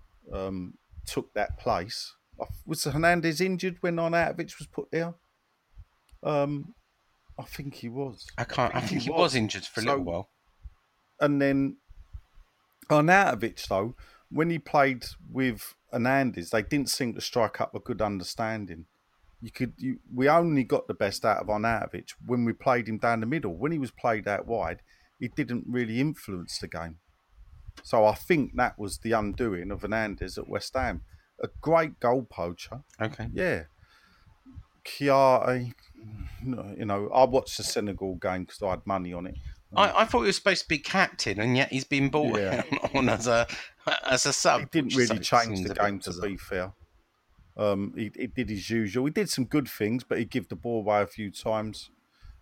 took that place. Was Hernandez injured when Arnautovic was put there? I think he was. I think he was injured for a little while. And then Arnautovic, though, when he played with Hernandez, they didn't seem to strike up a good understanding. We only got the best out of Arnautovic when we played him down the middle. When he was played out wide, he didn't really influence the game. So I think that was the undoing of Hernandez at West Ham. A great goal poacher. Okay. Yeah. Chiari, I watched the Senegal game because I had money on it. I thought he was supposed to be captain, and yet he's been brought on as a sub. He didn't really change the game, to be fair. He did his usual. He did some good things, but he gave the ball away a few times.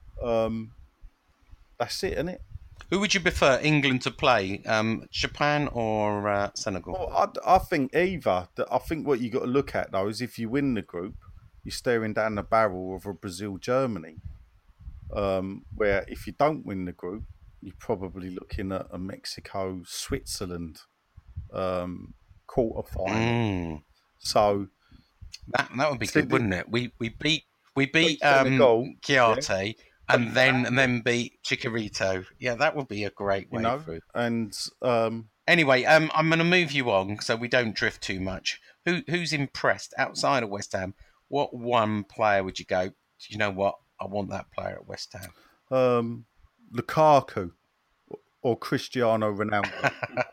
That's it, isn't it? Who would you prefer England to play, Japan or Senegal? Well, I think either. I think what you got to look at, though, is if you win the group, you're staring down the barrel of a Brazil-Germany. Where if you don't win the group, you're probably looking at a Mexico-Switzerland quarter-final. So that would be good, wouldn't it? We beat Chiarte and then beat Chicharito. Yeah, that would be a great way through. And anyway, I'm going to move you on so we don't drift too much. Who's impressed outside of West Ham? What one player would you go, you know what? I want that player at West Ham. Lukaku or Cristiano Ronaldo.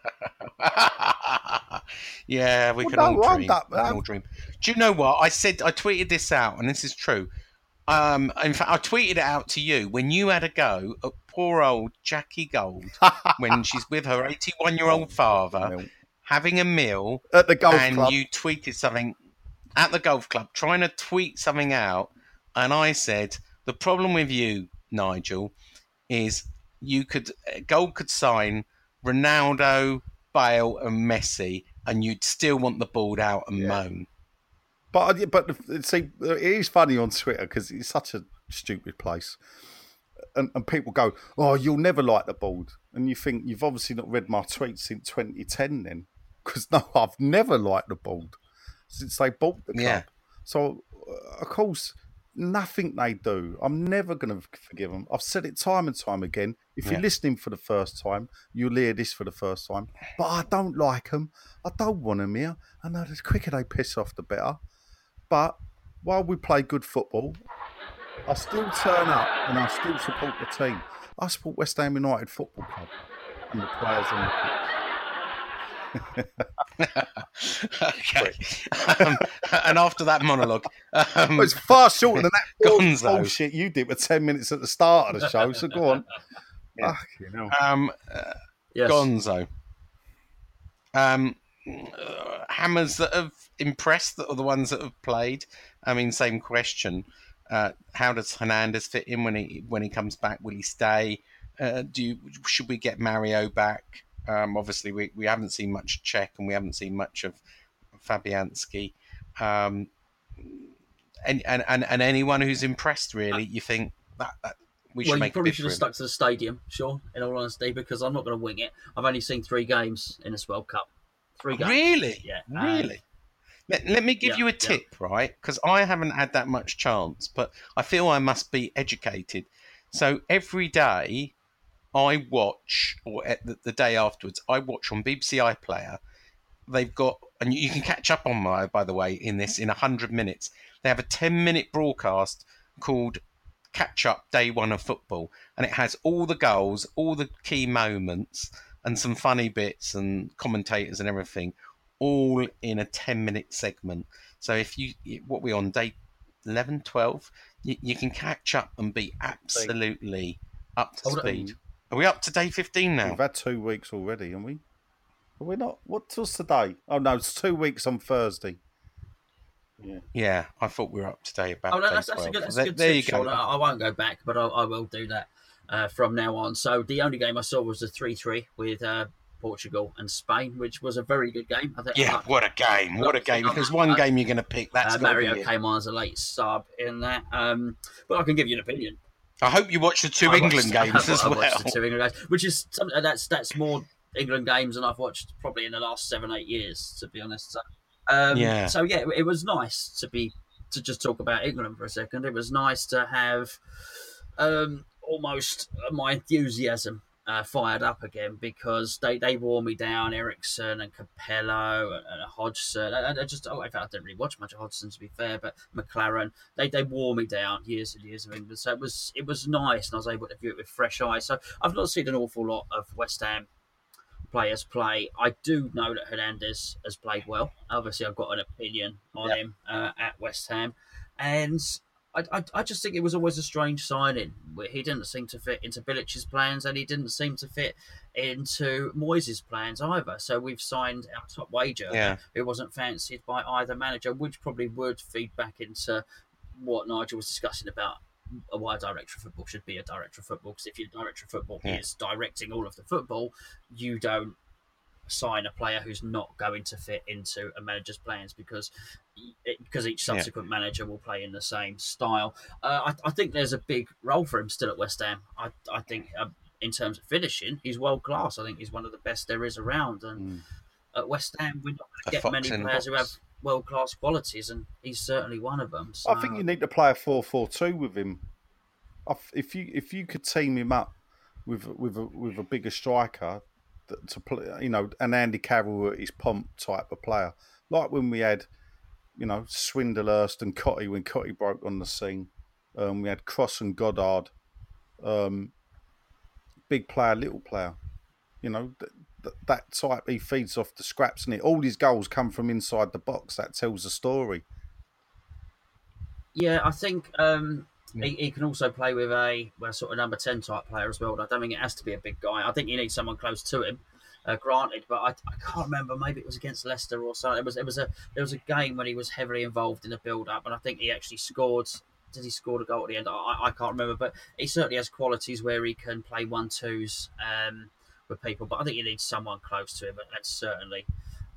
Yeah, we can all dream. Do you know what? I tweeted this out, and this is true. In fact, I tweeted it out to you when you had a go at poor old Jackie Gold when she's with her 81-year-old father having a meal at the golf club. And you tweeted something at the golf club, trying to tweet something out, and I said, the problem with you, Nigel, is Gold could sign Ronaldo, Bale and Messi, and you'd still want the ball out and moan. But see, it is funny on Twitter because it's such a stupid place. And people go, oh, you'll never like the board. And you think, you've obviously not read my tweets since 2010 then. Because no, I've never liked the board since they bought the club. Yeah. So, of course, nothing they do, I'm never going to forgive them. I've said it time and time again. If you're listening for the first time, you'll hear this for the first time. But I don't like them. I don't want them here. I know the quicker they piss off, the better. But while we play good football, I still turn up and I still support the team. I support West Ham United Football Club and the players on the pitch. Okay. And after that monologue... well, it's far shorter than that Gonzo. bullshit you did with 10 minutes at the start of the show, so go on. Yeah. Yes. Gonzo. Hammers that have impressed are the ones that have played. I mean, same question. How does Hernandez fit in when he comes back? Will he stay? Should we get Mario back? Obviously, we haven't seen much Czech and we haven't seen much of Fabianski. And anyone who's impressed, really, you think that we should make a bid for him? You probably should have stuck to the stadium, sure, in all honesty, because I'm not going to wing it. I've only seen 3 games in this World Cup. 3 games. Really? Yeah. Really? Let me give you a tip, right? Because I haven't had that much chance, but I feel I must be educated. So every day I watch, or at the day afterwards, I watch on BBC iPlayer. They've got, and you can catch up on by the way, in 100 minutes. They have a 10-minute broadcast called Catch Up Day 1 of Football, and it has all the goals, all the key moments, and some funny bits and commentators and everything, all in a 10-minute segment. So what we're on, day 11, 12, you can catch up and be absolutely up to speed. Are we up to day 15 now? We've had 2 weeks already, haven't we? Are we not? What's today? Oh, no, it's 2 weeks on Thursday. Yeah, I thought we were up to date about that's a good there tip, you go. Sean. I won't go back, but I will do that from now on. So the only game I saw was the 3-3 with Portugal and Spain, which was a very good game. I think. What a game! What a game! If there's one game you're going to pick, that's Mario came on as a late sub in that. But I can give you an opinion. I hope you watched the 2 England games as well. I watched the 2 England games, which is something that's more England games than I've watched probably in the last 7-8 years, to be honest. So, it was nice to just talk about England for a second, it was nice to have almost my enthusiasm fired up again, because they wore me down. Ericsson and Capello and Hodgson. In fact, I didn't really watch much of Hodgson, to be fair, but McLaren, they wore me down years and years of England. So it was nice, and I was able to view it with fresh eyes. So I've not seen an awful lot of West Ham players play. I do know that Hernandez has played well. Obviously, I've got an opinion on him at West Ham, and I just think it was always a strange signing. He didn't seem to fit into Bilic's plans, and he didn't seem to fit into Moyes' plans either. So we've signed our top wager, who wasn't fancied by either manager, which probably would feed back into what Nigel was discussing about why a director of football should be a director of football. Because if your director of football is directing all of the football, you don't sign a player who's not going to fit into a manager's plans, because each subsequent manager will play in the same style. I think there's a big role for him still at West Ham. I think in terms of finishing, he's world class. I think he's one of the best there is around. And at West Ham, we're not going to get many players who have world class qualities, and he's certainly one of them. So, I think you need to play a 4-4-2 with him. If you could team him up with a bigger striker to play, an Andy Carroll at his pomp type of player, like when we had, Swindlehurst and Cotty when Cotty broke on the scene. We had Cross and Goddard, big player, little player. That type, he feeds off the scraps, and all his goals come from inside the box. That tells a story. Yeah, I think he can also play with a sort of number 10 type player as well. I don't think it has to be a big guy. I think you need someone close to him, granted. But I can't remember. Maybe it was against Leicester or something. There was a game when he was heavily involved in the build up, and I think he actually scored. Did he score the goal at the end? I can't remember, but he certainly has qualities where he can play 1-2s with people. But I think you need someone close to him, and certainly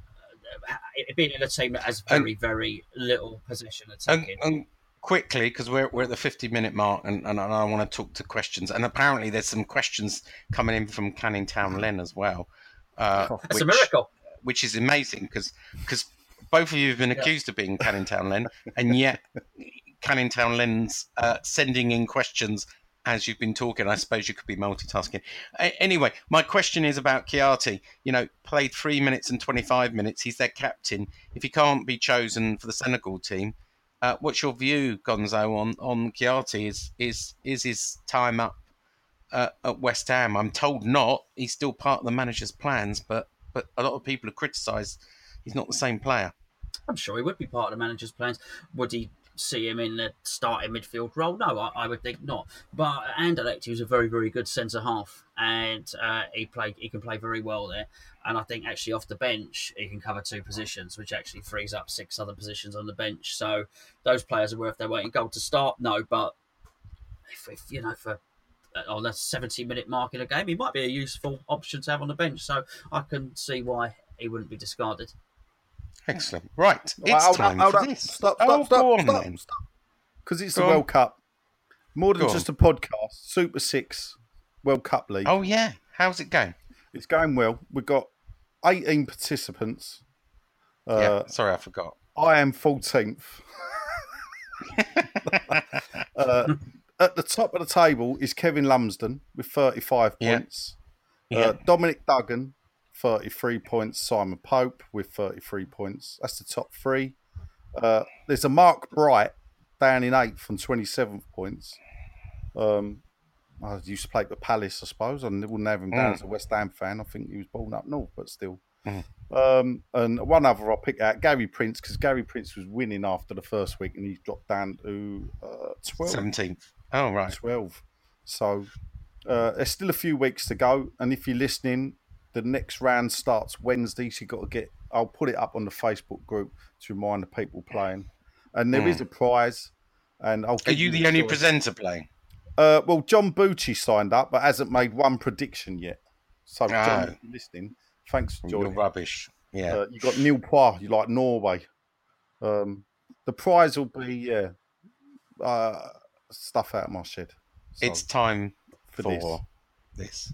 being in a team that has very, very little possession attacking. Quickly, because we're at the 50-minute mark, and I want to talk to questions. And apparently there's some questions coming in from Canning Town Len as well. That's a miracle. Which is amazing, because both of you have been accused of being Canning Town Len, and yet Canning Town Len's sending in questions as you've been talking. I suppose you could be multitasking. Anyway, my question is about Chiati. Played 3 minutes and 25 minutes. He's their captain. If he can't be chosen for the Senegal team, what's your view, Gonzo, on Chiati? Is his time up at West Ham? I'm told not. He's still part of the manager's plans, but a lot of people have criticised he's not the same player. I'm sure he would be part of the manager's plans. Would he see him in the starting midfield role? No, I would think not. But Anderlecht, he was a very, very good centre half, and he can play very well there. And I think actually off the bench, he can cover 2 positions, which actually frees up 6 other positions on the bench. So those players are worth their weight in gold to start. No, but if for on the 70-minute mark in a game, he might be a useful option to have on the bench. So I can see why he wouldn't be discarded. Excellent. Right, it's time for this. Stop. Because it's the World Cup. More than just a podcast. Super 6 World Cup League. Oh, yeah. How's it going? It's going well. We've got 18 participants. Sorry, I forgot. I am 14th. At the top of the table is Kevin Lumsden with 35 points. Dominic Duggan, 33 points. Simon Pope with 33 points. That's the top 3. There's a Mark Bright down in 8th and 27 points. I used to play for Palace, I suppose. I wouldn't have him down as a West Ham fan. I think he was born up north, but still. And one other I'll pick out, Gary Prince, because Gary Prince was winning after the first week and he dropped down to 12th. 17th. Oh, right. 12. So there's still a few weeks to go. And if you're listening, the next round starts Wednesday. So you've got to I'll put it up on the Facebook group to remind the people playing. And there is a prize. And Are you the only presenter playing? Well, John Bucci signed up, but hasn't made one prediction yet. So, John, if you're listening, thanks for joining. You're rubbish. Yeah. You got Neil Poir, you like Norway. The prize will be stuff out of my shed. So, it's time for this.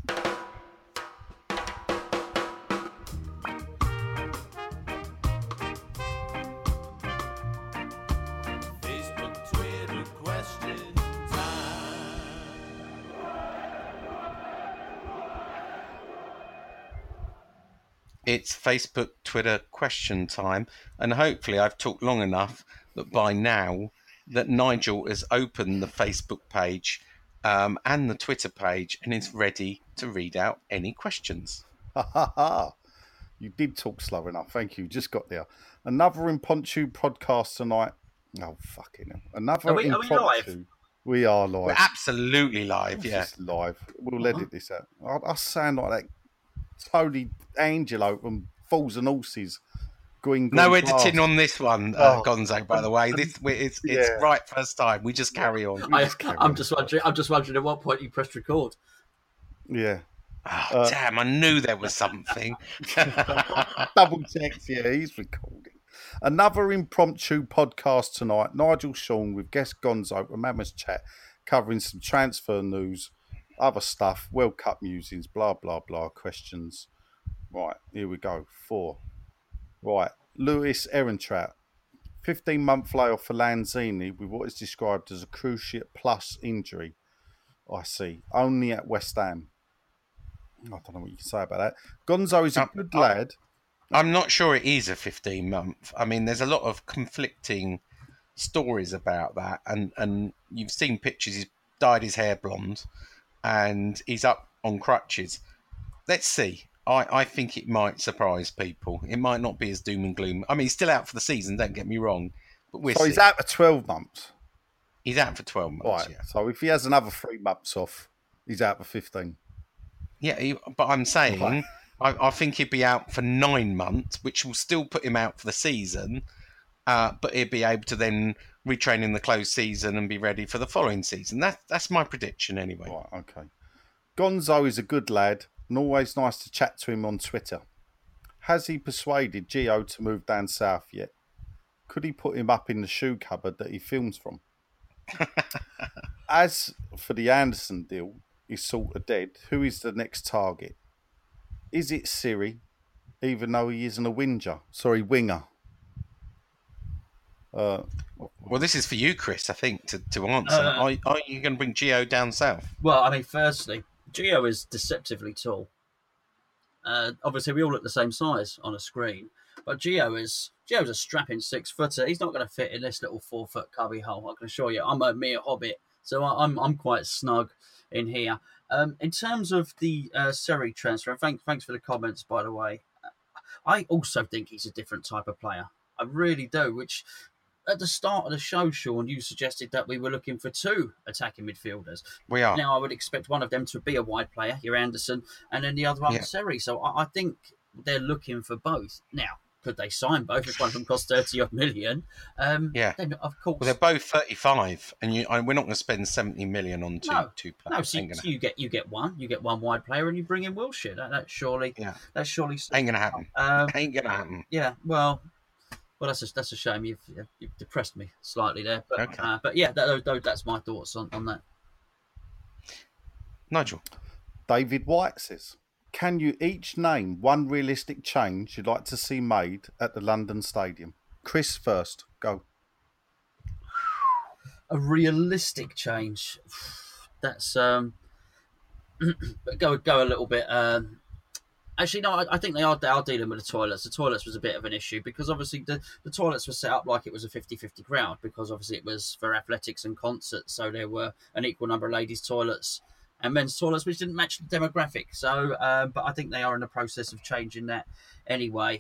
It's Facebook, Twitter question time, and hopefully I've talked long enough that by now that Nigel has opened the Facebook page and the Twitter page and is ready to read out any questions. Ha ha ha! You did talk slow enough. Thank you. Just got there. Another Impromptu podcast tonight. Oh, fucking hell. Another Are we live? We are live. We're absolutely live, yeah. It's live. We'll edit this out. I sound like that Tony Angelo from Fools and Horses. Green no glass. editing on this one, Gonzo, by the way. It's right first time. We just carry on. I'm just wondering at what point you pressed record. Yeah. Oh, damn, I knew there was something. Double checks, yeah, he's recording. Another Impromptu podcast tonight. Nigel Sean with guest Gonzo, a Mammoth Chat, covering some transfer news, other stuff, World Cup musings, blah, blah, blah, questions. Right, here we go. 4. Right, Lewis Ehrentraut, 15-month layoff for Lanzini with what is described as a cruciate plus injury. I see. Only at West Ham. I don't know what you can say about that. Gonzo is a good lad. I'm not sure it is a 15-month. I mean, there's a lot of conflicting stories about that, and you've seen pictures. He's dyed his hair blonde, and he's up on crutches. Let's see. I think it might surprise people. It might not be as doom and gloom. I mean, he's still out for the season, don't get me wrong. But he's out for 12 months? He's out for 12 months, right. Yeah. So if he has another 3 months off, he's out for 15. Yeah, but I'm saying I think he'd be out for 9 months, which will still put him out for the season, but he'd be able to then retrain in the closed season and be ready for the following season. That's my prediction anyway. Right, okay. Gonzo is a good lad, and always nice to chat to him on Twitter. Has he persuaded Gio to move down south yet? Could he put him up in the shoe cupboard that he films from? As for the Anderson deal, he's sort of dead. Who is the next target? Is it Siri, even though he isn't a winger? Well, this is for you, Chris, I think, to answer. Are you going to bring Gio down south? Well, I mean, firstly, Gio is deceptively tall. Obviously, we all look the same size on a screen, but Gio's a strapping 6-footer. He's not going to fit in this little 4-foot cubby hole. I can assure you. I'm a mere hobbit, so I'm quite snug in here. In terms of the Seri transfer, and thanks for the comments, by the way. I also think he's a different type of player. I really do, which at the start of the show, Sean, you suggested that we were looking for 2 attacking midfielders. We are. Now, I would expect one of them to be a wide player, your Anderson, and then the other one, Seri. So I think they're looking for both. Now, could they sign both if one of them costs 30-odd million? Then, of course. Well, they're both 35, and we're not going to spend 70 million on two players. No, so you get one wide player, and you bring in Wilshere. That's surely ain't going to happen. Ain't going to happen. Yeah, well, that's a shame. You've depressed me slightly there, but okay. But yeah, that's my thoughts on that. Nigel, David White says, can you each name one realistic change you'd like to see made at the London Stadium? Chris first, go. A realistic change. That's go a little bit. Actually, no, I think they are dealing with the toilets. The toilets was a bit of an issue because obviously the toilets were set up like it was a 50-50 crowd because obviously it was for athletics and concerts. So there were an equal number of ladies' toilets and men's toilets, which didn't match the demographic. So, but I think they are in the process of changing that anyway.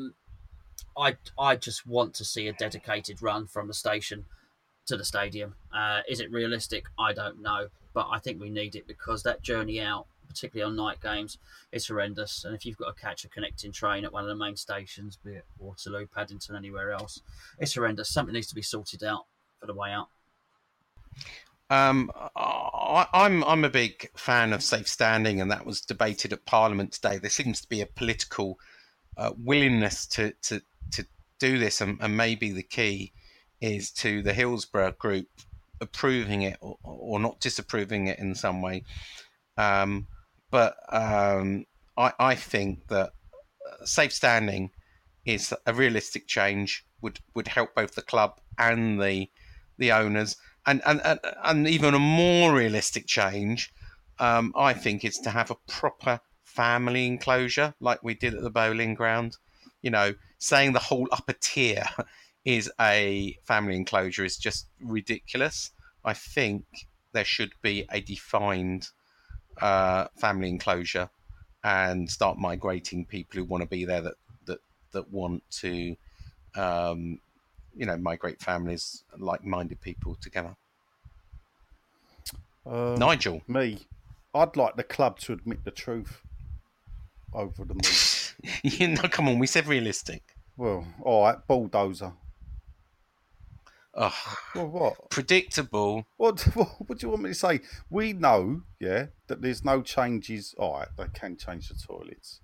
I just want to see a dedicated run from the station to the stadium. Is it realistic? I don't know. But I think we need it because that journey out, particularly on night games, it's horrendous. And if you've got to catch a connecting train at one of the main stations, be it Waterloo, Paddington, anywhere else, it's horrendous. Something needs to be sorted out for the way out. I'm a big fan of safe standing, and that was debated at Parliament today. There seems to be a political willingness to do this, and maybe the key is to the Hillsborough group approving it or not disapproving it in some way. But I think that safe standing is a realistic change, would help both the club and the owners. And even a more realistic change, I think, is to have a proper family enclosure like we did at the bowling ground. You know, saying the whole upper tier is a family enclosure is just ridiculous. I think there should be a defined family enclosure and start migrating people who want to be there that want to migrate families, like-minded people together. Nigel, me, I'd like the club to admit the truth over the moon. Come on, we said realistic. Well, all right, bulldozer. Oh, well, what? Predictable. What do you want me to say? We know, that there's no changes. All right, they can change the toilets.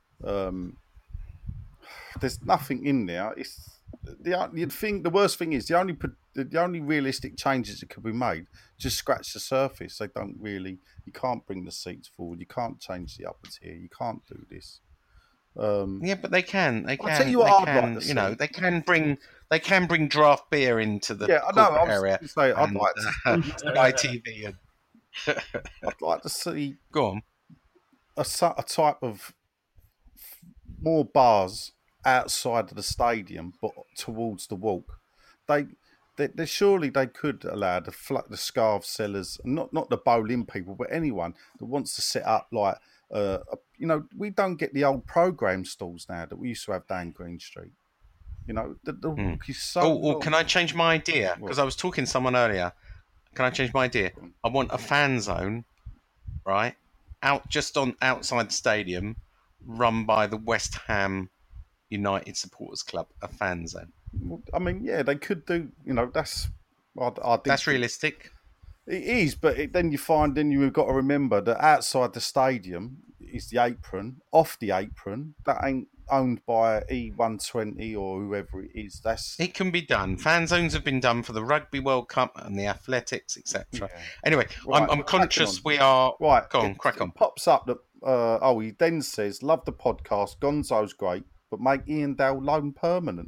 There's nothing in there. It's the worst thing is the only realistic changes that could be made just scratch the surface. They don't really. You can't bring the seats forward. You can't change the upper tier. You can't do this. Yeah, but they can. They can. I'll tell you what I'd like to you know, they can bring draft beer into the area. I'd like to ITV. And I'd like to see. Go on. A type of more bars outside of the stadium, but towards the walk. They surely they could allow the scarf sellers, not the bowling people, but anyone that wants to set up like. We don't get the old program stalls now that we used to have down Green Street. You know, the walk is so. Can I change my idea? Because I was talking to someone earlier. Can I change my idea? I want a fan zone, right, outside the stadium, run by the West Ham United Supporters Club, a fan zone. I mean, yeah, they could do. You know, that's. That's realistic. It is, but then you've got to remember that outside the stadium is the apron. Off the apron, that ain't owned by E120 or whoever it is. It can be done. Fan zones have been done for the Rugby World Cup and the athletics, etc. Yeah. Anyway, right, I'm conscious we are... Right. Go on, crack on. It pops up that... he then says, love the podcast, Gonzo's great, but make Ian Dale loan permanent.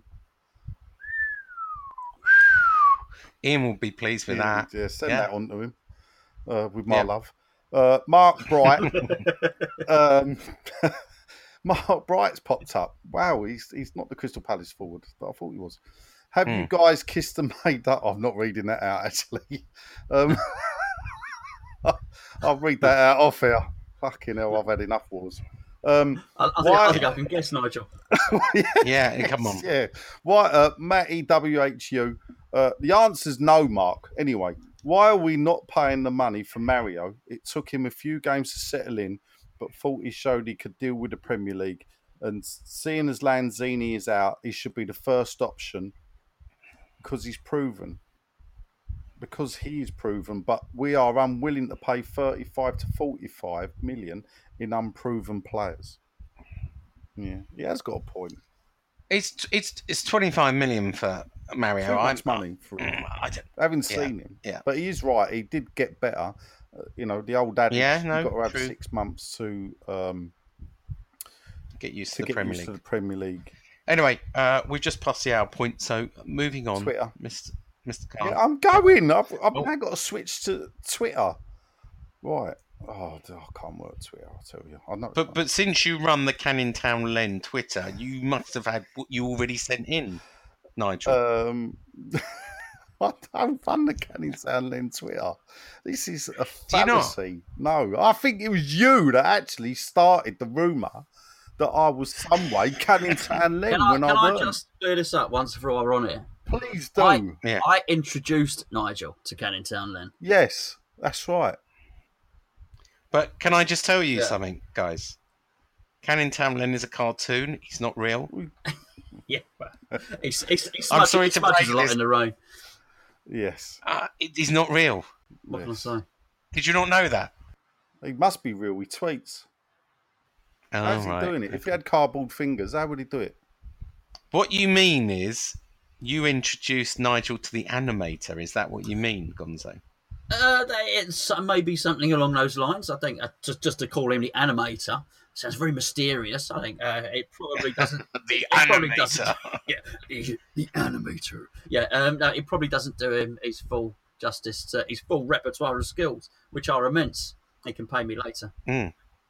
Ian will be pleased with that. Yeah, send that on to him with my love. Mark Bright. Mark Bright's popped up. Wow, he's not the Crystal Palace forward that I thought he was. Have you guys kissed and made up? I'm not reading that out, actually. I'll read that out off here. Fucking hell, I've had enough wars. I think I can guess, Nigel. Yeah, come on. Yeah. Why, Matty WHU, the answer's no, Mark. Anyway, why are we not paying the money for Mario? It took him a few games to settle in, but thought he showed he could deal with the Premier League. And seeing as Lanzini is out, he should be the first option because he's proven. Because he is proven, but we are unwilling to pay 35 to 45 million in unproven players. Yeah, he has got a point. It's 25 million for Mario. Too much money for him. I haven't seen him. Yeah. But he is right. He did get better. The old adage, you've got to have true. 6 months to get used to the Premier League. Anyway, we've just passed the hour point, so moving on. Twitter. Mr. Carr. Yeah, I'm going. I've now got to switch to Twitter. Right. Oh, I can't work Twitter, I'll tell you. But since you run the Canning Town Len Twitter, you must have had what you already sent in, Nigel. I don't run the Canning Town Len Twitter. This is a fallacy. No, I think it was you that actually started the rumour that I was some way Canning Town Len when I weren't. Can I just clear this up once before we're on here? Please do. I introduced Nigel to Canning Town Len. Yes, that's right. But can I just tell you something, guys? Canning Town Len is a cartoon. He's not real. Yeah, he's I'm sorry to break a lot in the rain. Yes. He's not real. What can I say? Did you not know that? He must be real. He tweets. How's he doing it? If he had cardboard fingers, how would he do it? What you mean is you introduced Nigel to the animator. Is that what you mean, Gonzo? It's maybe something along those lines. I think just to call him the animator sounds very mysterious. I think it probably doesn't. The animator. The animator. Yeah, no, it probably doesn't do him his full justice, his full repertoire of skills, which are immense. He can pay me later.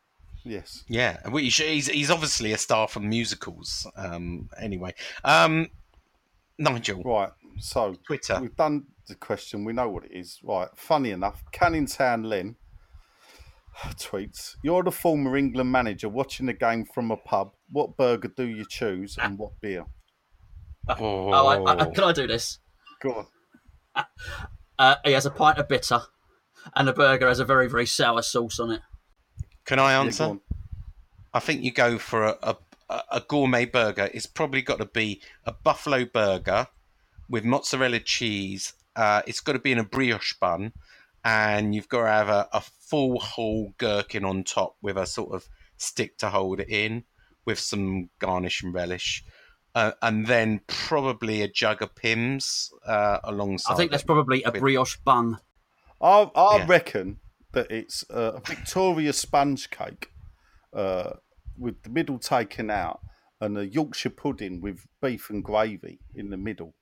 Yes. Yeah, he's obviously a star from musicals. Anyway, Nigel. Right, so Twitter. We've done the question. We know what it is. Right, funny enough, Canning Town Len tweets, "You're the former England manager watching the game from a pub. What burger do you choose and what beer?" Can I do this? Go on. He has a pint of bitter, and the burger has a very, very sour sauce on it. Can I answer? Yeah, go on. I think you go for a gourmet burger. It's probably got to be a buffalo burger with mozzarella cheese. It's got to be in a brioche bun, and you've got to have a full whole gherkin on top with a sort of stick to hold it in, with some garnish and relish, and then probably a jug of Pimm's alongside. I think that's probably a brioche bun. I reckon that it's a Victoria sponge cake with the middle taken out and a Yorkshire pudding with beef and gravy in the middle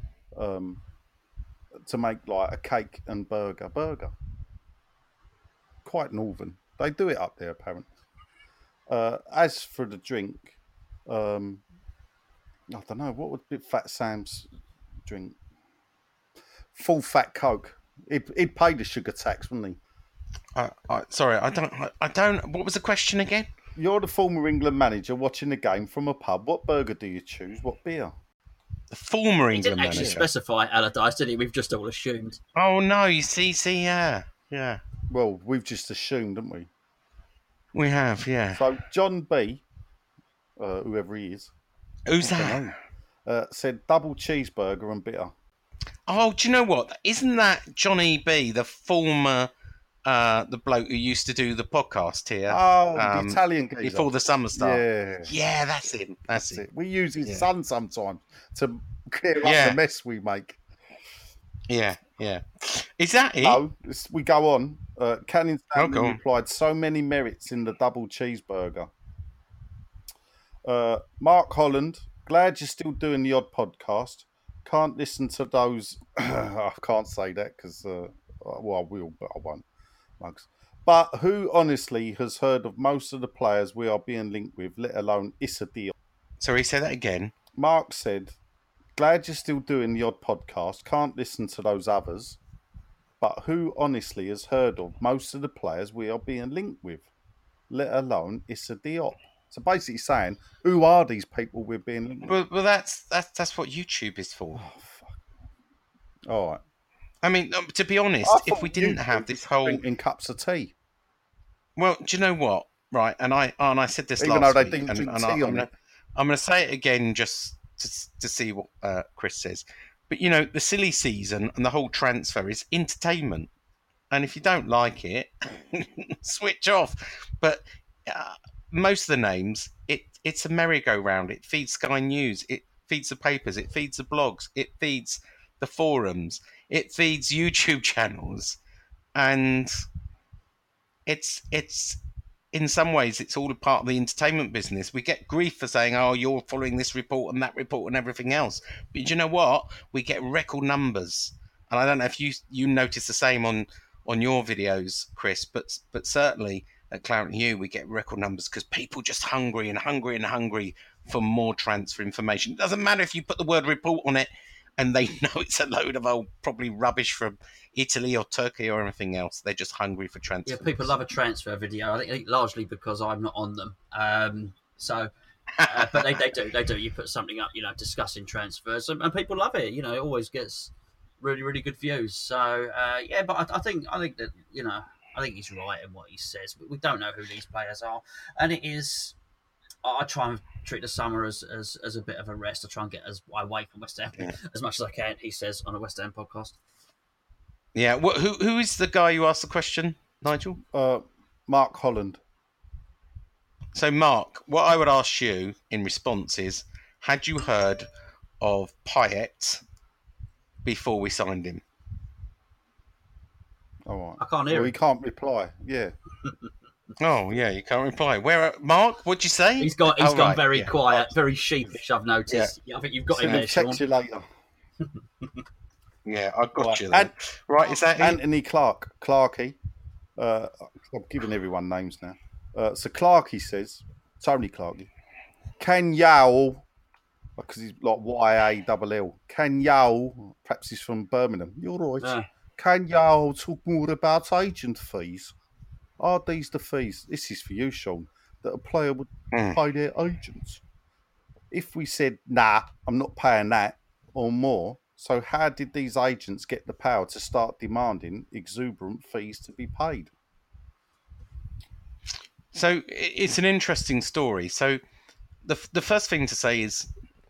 to make like a cake and burger. Quite northern. They do it up there, apparently. As for the drink, I don't know, what would be Fat Sam's drink? Full fat Coke. He'd pay the sugar tax, wouldn't he? Sorry, I don't. What was the question again? You're the former England manager watching the game from a pub. What burger do you choose? What beer? The former England didn't actually manager. specify Allardyce, did he? We've just all assumed. Oh no! You see, yeah. Well, we've just assumed, haven't we? We have, yeah. So John B, whoever he is, who's that? Said double cheeseburger and bitter. Oh, do you know what? Isn't that Johnny B, the former, the bloke who used to do the podcast here? Oh, the Italian geezer. Before the summer started. Yeah. Yeah, that's him. That's it. We use his son sometimes to clear up the mess we make. Yeah. Is that it? No, we go on. Canning Town replied, so many merits in the double cheeseburger. Mark Holland, glad you're still doing the odd podcast. Can't listen to those. I can't say that because, well, I will, but I won't. Mugs. But who honestly has heard of most of the players we are being linked with, let alone Issa Diop? Sorry, say that again. Mark said, glad you're still doing the odd podcast. Can't listen to those others. But who honestly has heard of most of the players we are being linked with, let alone Issa Diop? So basically saying, who are these people we're being linked with? Well, that's what YouTube is for. Oh, fuck. All right. I mean, to be honest, if we didn't have this whole in cups of tea. Well, do you know what? Right, and I said this even last though week, they didn't drink and tea on it. I'm going to say it again just to see what Chris says. But you know, the silly season and the whole transfer is entertainment, and if you don't like it, switch off. But most of the names, it's a merry-go-round. It feeds Sky News. It feeds the papers. It feeds the blogs. It feeds the forums. It feeds YouTube channels, and it's in some ways it's all a part of the entertainment business. We get grief for saying, "Oh, you're following this report and that report and everything else," but you know what? We get record numbers, and I don't know if you notice the same on your videos, Chris, but certainly at Clarent Hugh we get record numbers because people just hungry for more transfer information. It doesn't matter if you put the word report on it and they know it's a load of old probably rubbish from Italy or Turkey or anything else. They're just hungry for transfer. Yeah, people love a transfer video. I think largely because I'm not on them. But they do. You put something up, discussing transfers, and people love it. It always gets really, really good views. So but I think that I think he's right in what he says. We don't know who these players are, and it is. I try and treat the summer as a bit of a rest. I try and get away from West Ham as much as I can, he says on a West Ham podcast. Yeah, who is the guy you asked the question, Nigel? Mark Holland. So, Mark, what I would ask you in response is, had you heard of Payet before we signed him? All right. I can't hear him. He can't reply. Yeah. Oh, yeah, you can't reply. Mark, what'd you say? He's gone very quiet, very sheepish, I've noticed. Yeah. I think you've got him there, Sean. Check you later. Yeah, I got you there. Right, is that Anthony Clarkey. I'm giving everyone names now. So Clarkey says, Tony Clarkey, can y'all, because he's like YALL, can y'all, perhaps he's from Birmingham, you're right, can y'all talk more about agent fees? Are these the fees, this is for you, Sean, that a player would pay their agents? If we said, nah, I'm not paying that or more, so how did these agents get the power to start demanding exuberant fees to be paid? So it's an interesting story. So the first thing to say is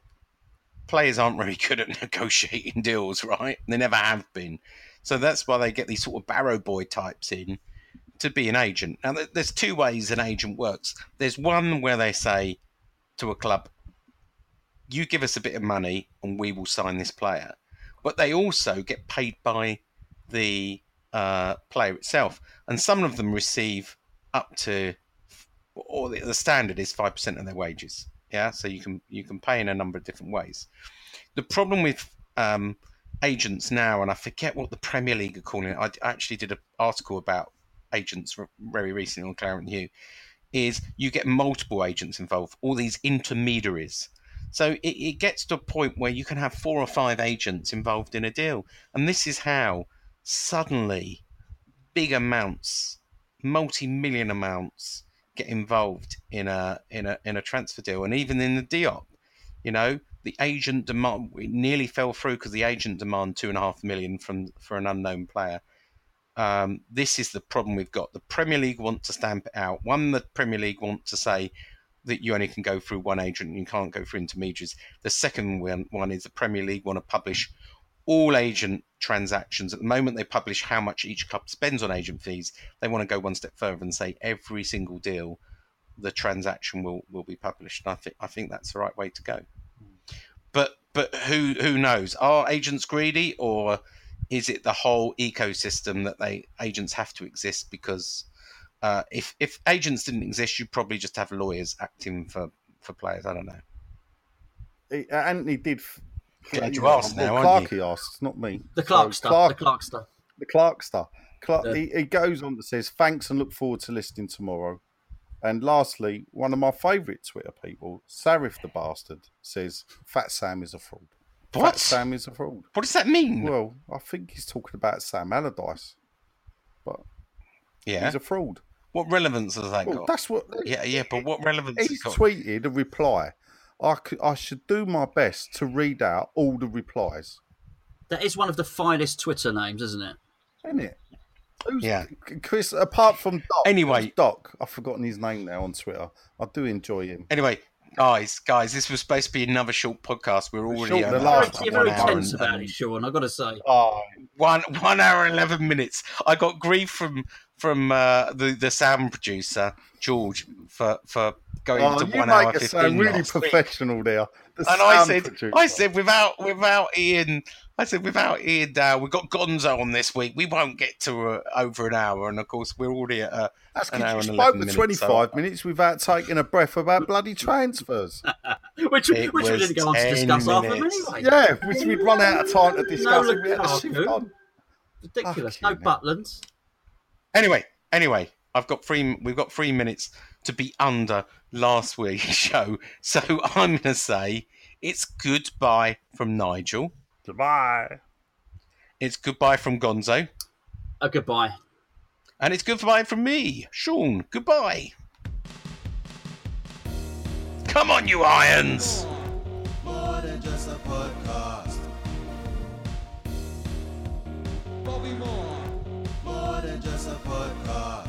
players aren't really good at negotiating deals, right? They never have been. So that's why they get these sort of Barrow Boy types in to be an agent. Now, there's two ways an agent works. There's one where they say to a club, you give us a bit of money and we will sign this player. But they also get paid by the player itself. And some of them receive up to, or the standard is 5% of their wages. Yeah, so you can pay in a number of different ways. The problem with agents now, and I forget what the Premier League are calling it, I actually did an article about agents very recently on Claret & Hugh, is you get multiple agents involved, all these intermediaries. So it gets to a point where you can have 4 or 5 agents involved in a deal. And this is how suddenly big amounts, multi-million amounts, get involved in a transfer deal. And even in the Diop, you know, the agent demand, it nearly fell through because the agent demand $2.5 million for an unknown player. This is the problem we've got. The Premier League want to stamp it out. The Premier League want to say that you only can go through one agent and you can't go through intermediaries. The second one is the Premier League want to publish all agent transactions. At the moment, they publish how much each club spends on agent fees. They want to go one step further and say every single deal, the transaction will be published. And I think that's the right way to go. But who knows? Are agents greedy, or is it the whole ecosystem that agents have to exist because if agents didn't exist, you'd probably just have lawyers acting for players. I don't know. Anthony did. Glad you asked now, aren't you? Clarkey asked, not me. The Clarkster. The Clarkster. He goes on to says, thanks and look forward to listening tomorrow. And lastly, one of my favourite Twitter people, Sarif the Bastard, says, Fat Sam is a fraud. What? Fat Sam is a fraud. What does that mean? Well, I think he's talking about Sam Allardyce. But he's a fraud. What relevance has that got? That's what. Yeah, but what relevance has it got? He's tweeted a reply. I should do my best to read out all the replies. That is one of the finest Twitter names, isn't it? Isn't it? Chris, apart from Doc. Anyway. Doc, I've forgotten his name now on Twitter. I do enjoy him. Anyway, guys, this was supposed to be another short podcast. We're already on You're very tense about it, Sean, I've got to say. 1 hour and 11 minutes. I got grief from the sound producer, George, for going to 1 hour 15. You make it sound really professional there. And I said without Ian, without Ian Dow, we've got Gonzo on this week. We won't get to over an hour, and of course we're already at an hour and 11 minutes. You spoke for 25 minutes without taking a breath about bloody transfers. which we didn't go on to discuss after them anyway. Yeah, which we'd run out of time to discuss. No, we had to shift on. Ridiculous. No Butlands. Anyway, we've got 3 minutes to be under last week's show, so I'm going to say it's goodbye from Nigel. Goodbye. It's goodbye from Gonzo. A goodbye. And it's goodbye from me, Sean. Goodbye. Come on, you Irons. More than just a podcast. Bobby Moore. More than just a podcast.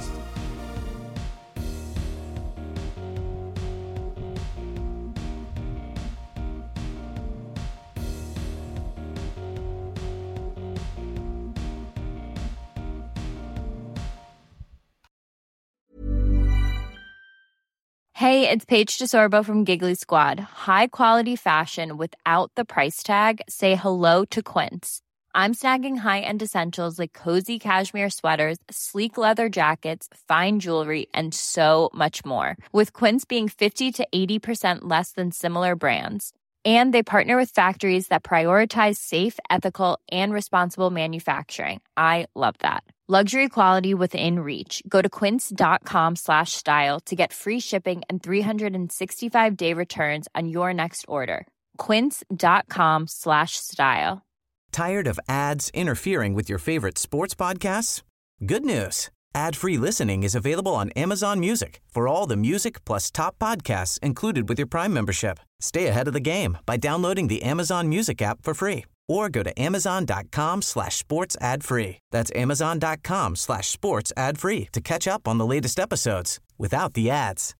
Hey, it's Paige DeSorbo from Giggly Squad. High quality fashion without the price tag. Say hello to Quince. I'm snagging high-end essentials like cozy cashmere sweaters, sleek leather jackets, fine jewelry, and so much more. With Quince being 50 to 80% less than similar brands. And they partner with factories that prioritize safe, ethical, and responsible manufacturing. I love that. Luxury quality within reach. Go to quince.com/style to get free shipping and 365-day returns on your next order. Quince.com/style. Tired of ads interfering with your favorite sports podcasts? Good news. Ad-free listening is available on Amazon Music for all the music plus top podcasts included with your Prime membership. Stay ahead of the game by downloading the Amazon Music app for free or go to amazon.com/sports ad free. That's amazon.com/sports ad free to catch up on the latest episodes without the ads.